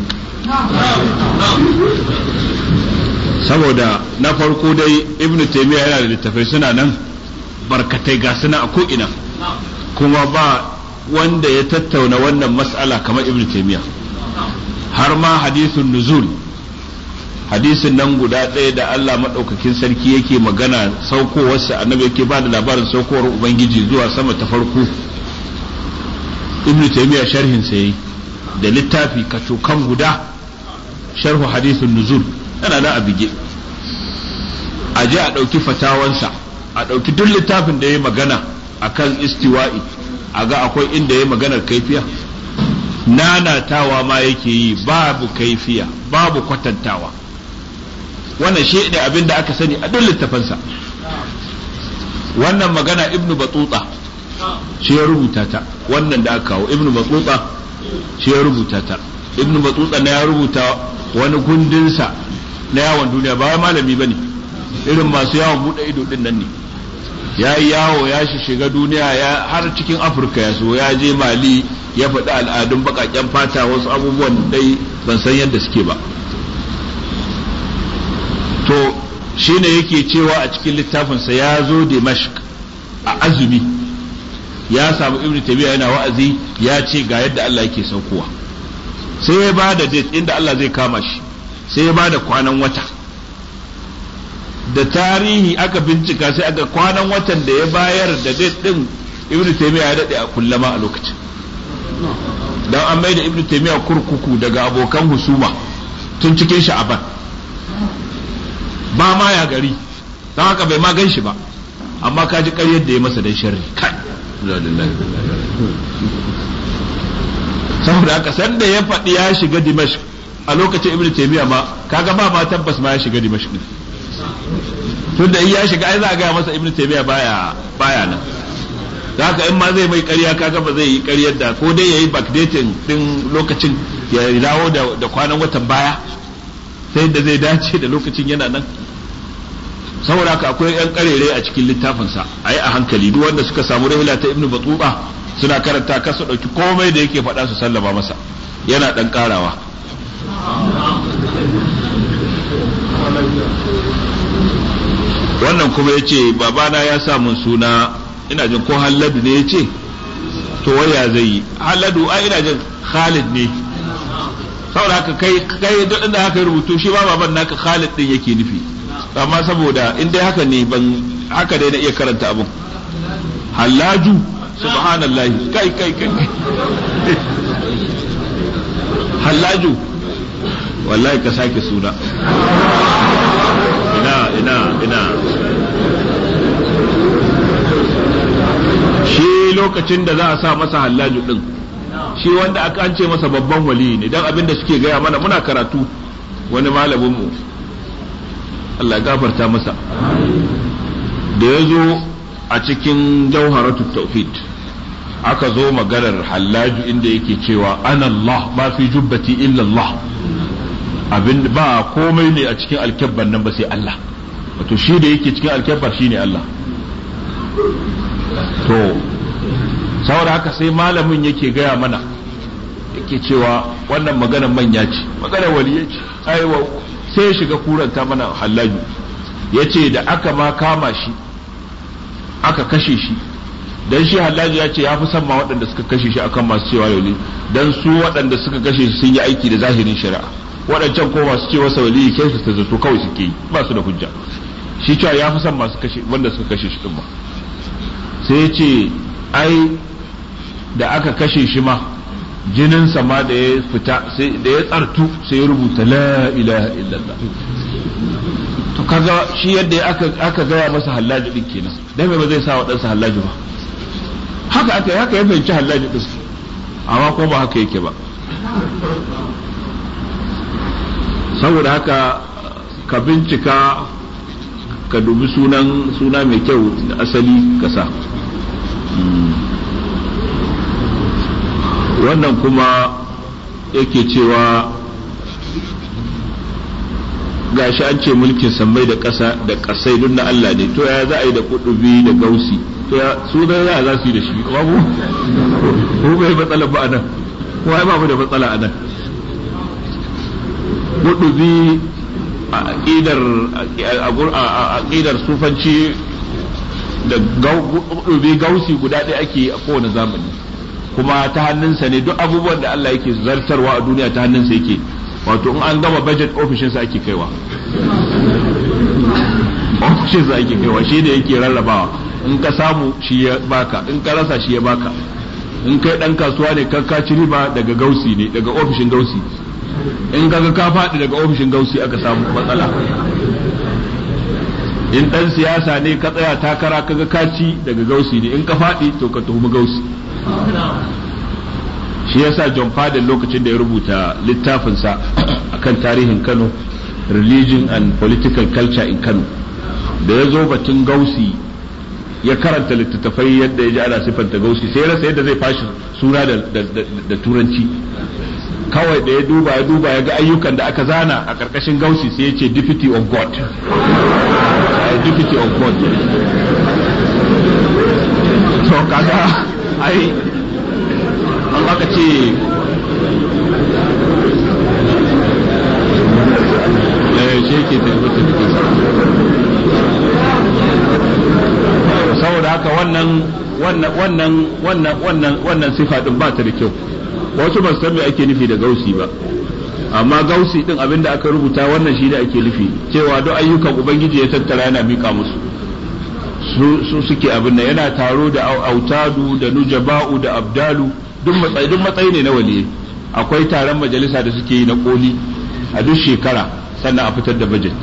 Saboda na farko dai Ibn Taymiyyah yana da littafai suna nan barkatai ga suna a ko'ina, kuma ba wanda ya tattauna wannan mas'ala kamar Ibn Taymiyyah. Har ma hadithun nuzul, hadisin nan guda ɗaya da Allah maɗaukakin sarki yake magana saukowarsa, annabi yake ba da labarin saukowar Ubangiji zuwa sama ta farko, Ibn Taymiyyah sharhin sa yayi da littafi kacokan guda, sharhu hadithun nuzul, yana da abige. A je a ɗauki fatawansa, a ɗauki duk littafin da ya magana akan istiwa'i, a ga akwai inda ya maganar kaifiya, nanatawa ma yake yi, babu kaifiya, babu kwatantawa. Wannan shi ne abin da aka sani a duk littafansa. Wannan magana Ibn Batuta shi ya rubuta ta, wannan da aka kawo ibnu battuta shi ya rubuta ta. ibnu battuta na ya rubuta wani gundinsa na yawon duniya, ba malami bane, irin masu yawon bude ido din nan ne. ya yi yawo ya shiga duniya ya har cikin Afirka ya so, ya je Mali ya faɗi al'adun baƙaƙen fata, wasu abubuwan dai ban san yadda suke ba. to shine yake cewa a cikin littafinsa ya zo Dimashq a azumi, ya samu Ibn Taymiyyah yana wa'azi, ya ce ga yadda Allah yake saukowa, sai ya ba da date inda Allah zai kama shi, sai ya ba da kwanan wata da tarihi. aka bincika sai aka kwanan watan da ya bayar da date din Ibn Taymiyyah ya dade a kullama a lokacin, dan an mai da Ibn Taymiyyah kurkuku daga abokan husuma tun cikin Sha'aban, ba ma ya gari, don haka bai ma gan shi ba, amma ka ji ƙaryar da ya masa dan sharri kai. saboda haka sanda ya faɗi ya shiga Dimashq a lokacin Ibn Taymiyyah ma kaga ba ma tabbas ma ya shiga Dimashq din, tunda in ya shiga ai za a ga masa Ibn Taymiyyah baya baya nan. da haka in ma zai mai ƙarya kaga ba zai yi ƙaryar da ko dai yayi backdating din lokacin ya dawo da, da kwanan watan baya sai da zai dace da lokacin yana nan. saboda haka akwai yan karere a cikin littafinsa, a yi a hankali. duk wanda suka samu rahila ta Ibn Battuta suna karanta kasa ɗauki komai da yake faɗa su sallama masa, yana ɗan ƙarawa. wannan kuma ya ce babana ya sa mun suna, ina jin ko Halladu ne ya ce, to waya zai yi Halladu? ai ina jin Khalid ne. saboda haka kai kai duk inda haka rubutu shi ba baban naka Khalid din yake nufi, amma saboda in dai haka ne ban haka dai na iya karanta abun. Hallaju, subhanallahi, kai kai kai Hallaju, wallahi ka sake suna. ina ina ina shi lokacin da za a sa masa Hallaju din, shi wanda aka an ce masa babban wali ne, dan abin da suke gaya mana muna karatu, wani malamin mu Allah ya gafarta masa, da ya zo a cikin Jawharatu Tauhid aka zo maganar Hallaju inda yake cewa ana Allah ma fi jubbati illa Allah, abin ba komai ne a cikin alkabban nan ba sai Allah, wato shi da yake cikin alkabbar shine Allah. to saboda haka sai malamin yake gaya mana, yake cewa wannan maganar manya ce, maganar waliye ce, aiwa sai ya shiga kuranta mana Hallaju, yace da aka ma kama shi aka kashe shi, dan shi Hallaju ya ce ya fi son ma waɗanda suka kashe shi akan masu cewa wali, dan su waɗanda suka kashe shi sun yi aiki da zahirin shari'a, waɗancan ko masu cewa wali kai su ta zato kawai suke yi, ba su da hujja. shi cewa ya fi son masu kashe wanda suka kashe shi din ma. sai ya ce ai da aka kashe shi ma jinin ma da ya fita sai da ya tsartu sai ya rubuta la ilaha illallah. to kaga shi yadda aka aka gaya masa Hallaji din kenan, dan me ba zai sa wa ɗansa Hallaji ba? haka aka haka ya fahimci Hallaji din, amma ko ba haka yake ba. saboda haka ka bincika ka dubi sunan suna mai kyau da asali ka sa. wannan kuma yake cewa gashi an ce mulkin sammai da ƙasa da ƙasai duk na Allah ne, to ya za a yi da kudubi da gausi, to ya su da ya za su yi da shi? babu ko bai matsala ba anan, ko ai babu da matsala anan. kudubi a aqidar a aqidar sufanci da kudubi gausi guda ɗaya ake a kowane zamani, kuma ta hannunsa ne duk abubuwan da Allah yake zartarwa a duniya ta hannunsa yake. wato in an gama budget ofishinsa ake kaiwa ofishinsa ake kaiwa shi ne yake rarrabawa, in ka samu shi ya baka, in ka rasa shi ya baka. in kai dan kasuwa ne ka ci riba daga gausi ne, daga ofishin gausi. in kaga ka faɗi daga ofishin gausi aka samu matsala. in dan siyasa ne ka tsaya takara kaga ka ci daga gausi ne, in ka faɗi to ka tuhumi gausi. shi yasa John Fadden lokacin da ya rubuta littafinsa akan tarihin Kano, Religion and Political Culture in Kano, da ya zo batun gausi ya karanta littattafai yadda ya ji ana siffanta gausi sai rasa yadda zai fashi suna da turanci. Kawai da ya duba ya duba ya ga ayyukan da aka zana a karkashin gausi sai ya ce deputy of God. Deputy of God. To kaga ai an aka ce eh shi ke tabbatar da saboda haka wannan wannan wannan wannan wannan wannan sifa din ba ta da kyau. Wasu ba san me ake nufi da gausi ba, amma gausi din abinda aka rubuta wannan shi da ake nufi cewa duk ayyukan ubangiji ya tattara yana mika musu su su suke abin nan, yana taro da autadu da nujaba'u da abdalu, duk matsayi duk matsayi ne na waliyi. Akwai taron majalisa da suke yi na koli a duk shekara sannan a fitar da budget.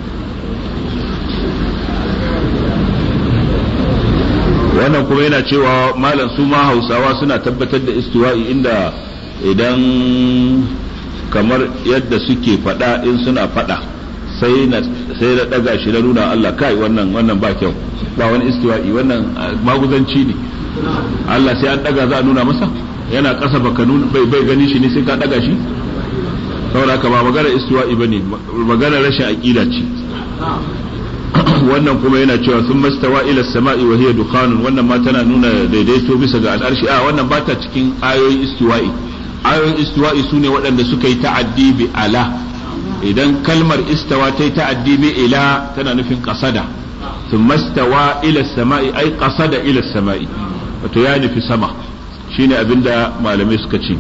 Wannan kuma yana cewa malam su ma Hausawa suna tabbatar da istiwa'i inda idan kamar yadda suke fada in suna fada sai na sai da daga shi da nuna Allah kai wannan wannan ba kyau, ba wani istiwa'i, wannan maguzanci ne. Allah sai an daga za a nuna masa, yana kasa baka nuna bai bai gani shi ne sai ka daga shi. Saboda haka ba magana istiwa'i bane, magana rashin aqida ce. Wannan kuma yana cewa sun mastawa ila sama'i wa hiya dukhanun, wannan ma tana nuna daidaito bisa ga al'arshi. A wannan ba ta cikin ayoyin istiwa'i. Ayoyin istiwa'i sune waɗanda suka yi ta'addi bi ala. Idan kalmar istawa ta yi ta'addi bi ila tana nufin qasada. Sun mastawa ila sama'i ai qasada ila sama'i, wato ya nufi sama, shine abinda malamai suka ce.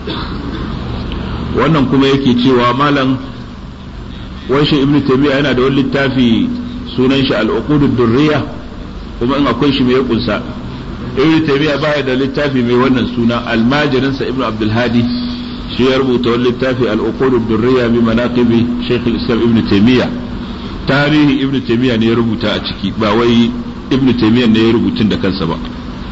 Wannan kuma yake cewa malam wai shi Ibn Taymiyyah yana da wani littafi sunan shi al-uqud ad-durriya, kuma in akwai shi mai ya kunsa. Ibn Taymiyyah baya da littafi mai wannan suna, almajirin sa Ibn Abdul Hadi shi ya rubuta wani littafi al-uqud ad-durriya bi manaqibi Sheikh al-Islam Ibn Taymiyyah. Tarihi Ibn Taymiyyah ne ya rubuta a ciki, ba wai Ibn Taymiyyah ne ya rubutun da kansa ba.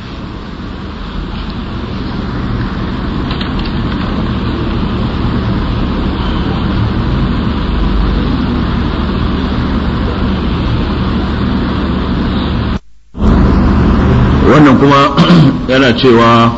Wannan kuma yana cewa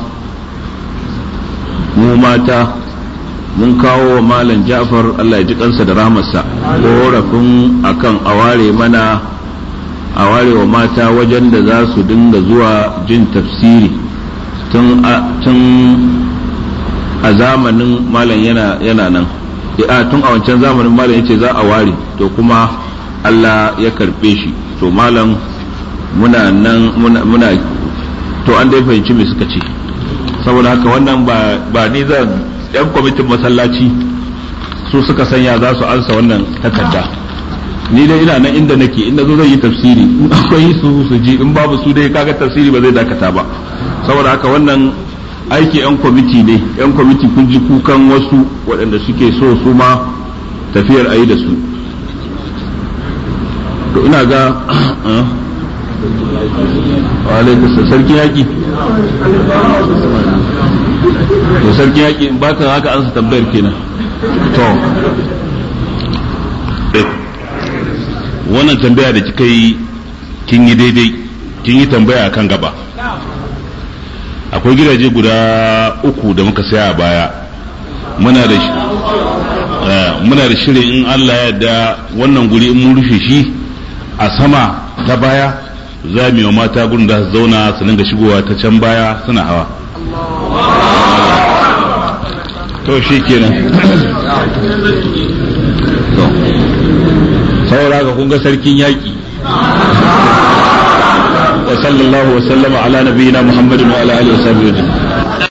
mu mata mun kawo wa malam Ja'far Allah ya ji kansa da rahmarsa korafin akan aware mana aware wa mata wajen da za su dinga zuwa jin tafsiri tun tun a zamanin malam yana yana nan a tun a wancan zamanin malam yace za a ware, to kuma Allah ya karbe shi. To malam muna nan muna, muna to an dai fahimci me suka ce. Saboda haka wannan ba ba ni zan, yan kwamitin masallaci su suka sanya za su ansa wannan takarda. Ni dai ina nan inda nake, inda zo zan yi tafsiri, in akwai su su ji, in babu su dai kaga tafsiri ba zai dakata ba. Saboda haka wannan aiki yan kwamiti ne, yan kwamiti kun ji kukan wasu waɗanda suke so su ma tafiyar ayi da su. To ina ga alaikasa sarki yaki to sarki yaki in baka haka an su tambayar kenan. To wannan tambaya da kika yi kin yi daidai, kin yi tambaya akan gaba. Akwai gidaje guda uku da muka saya a baya, muna da muna da shirin in Allah ya yarda wannan guri in mun rufe shi a sama ta baya za mu yi mata gurin da su zauna su dinga shigowa ta can baya suna hawa. To shi kenan. saboda ga kun ga sarkin yaƙi. Wa sallallahu wa sallama ala nabiyyina Muhammadin wa ala alihi wa sahbihi.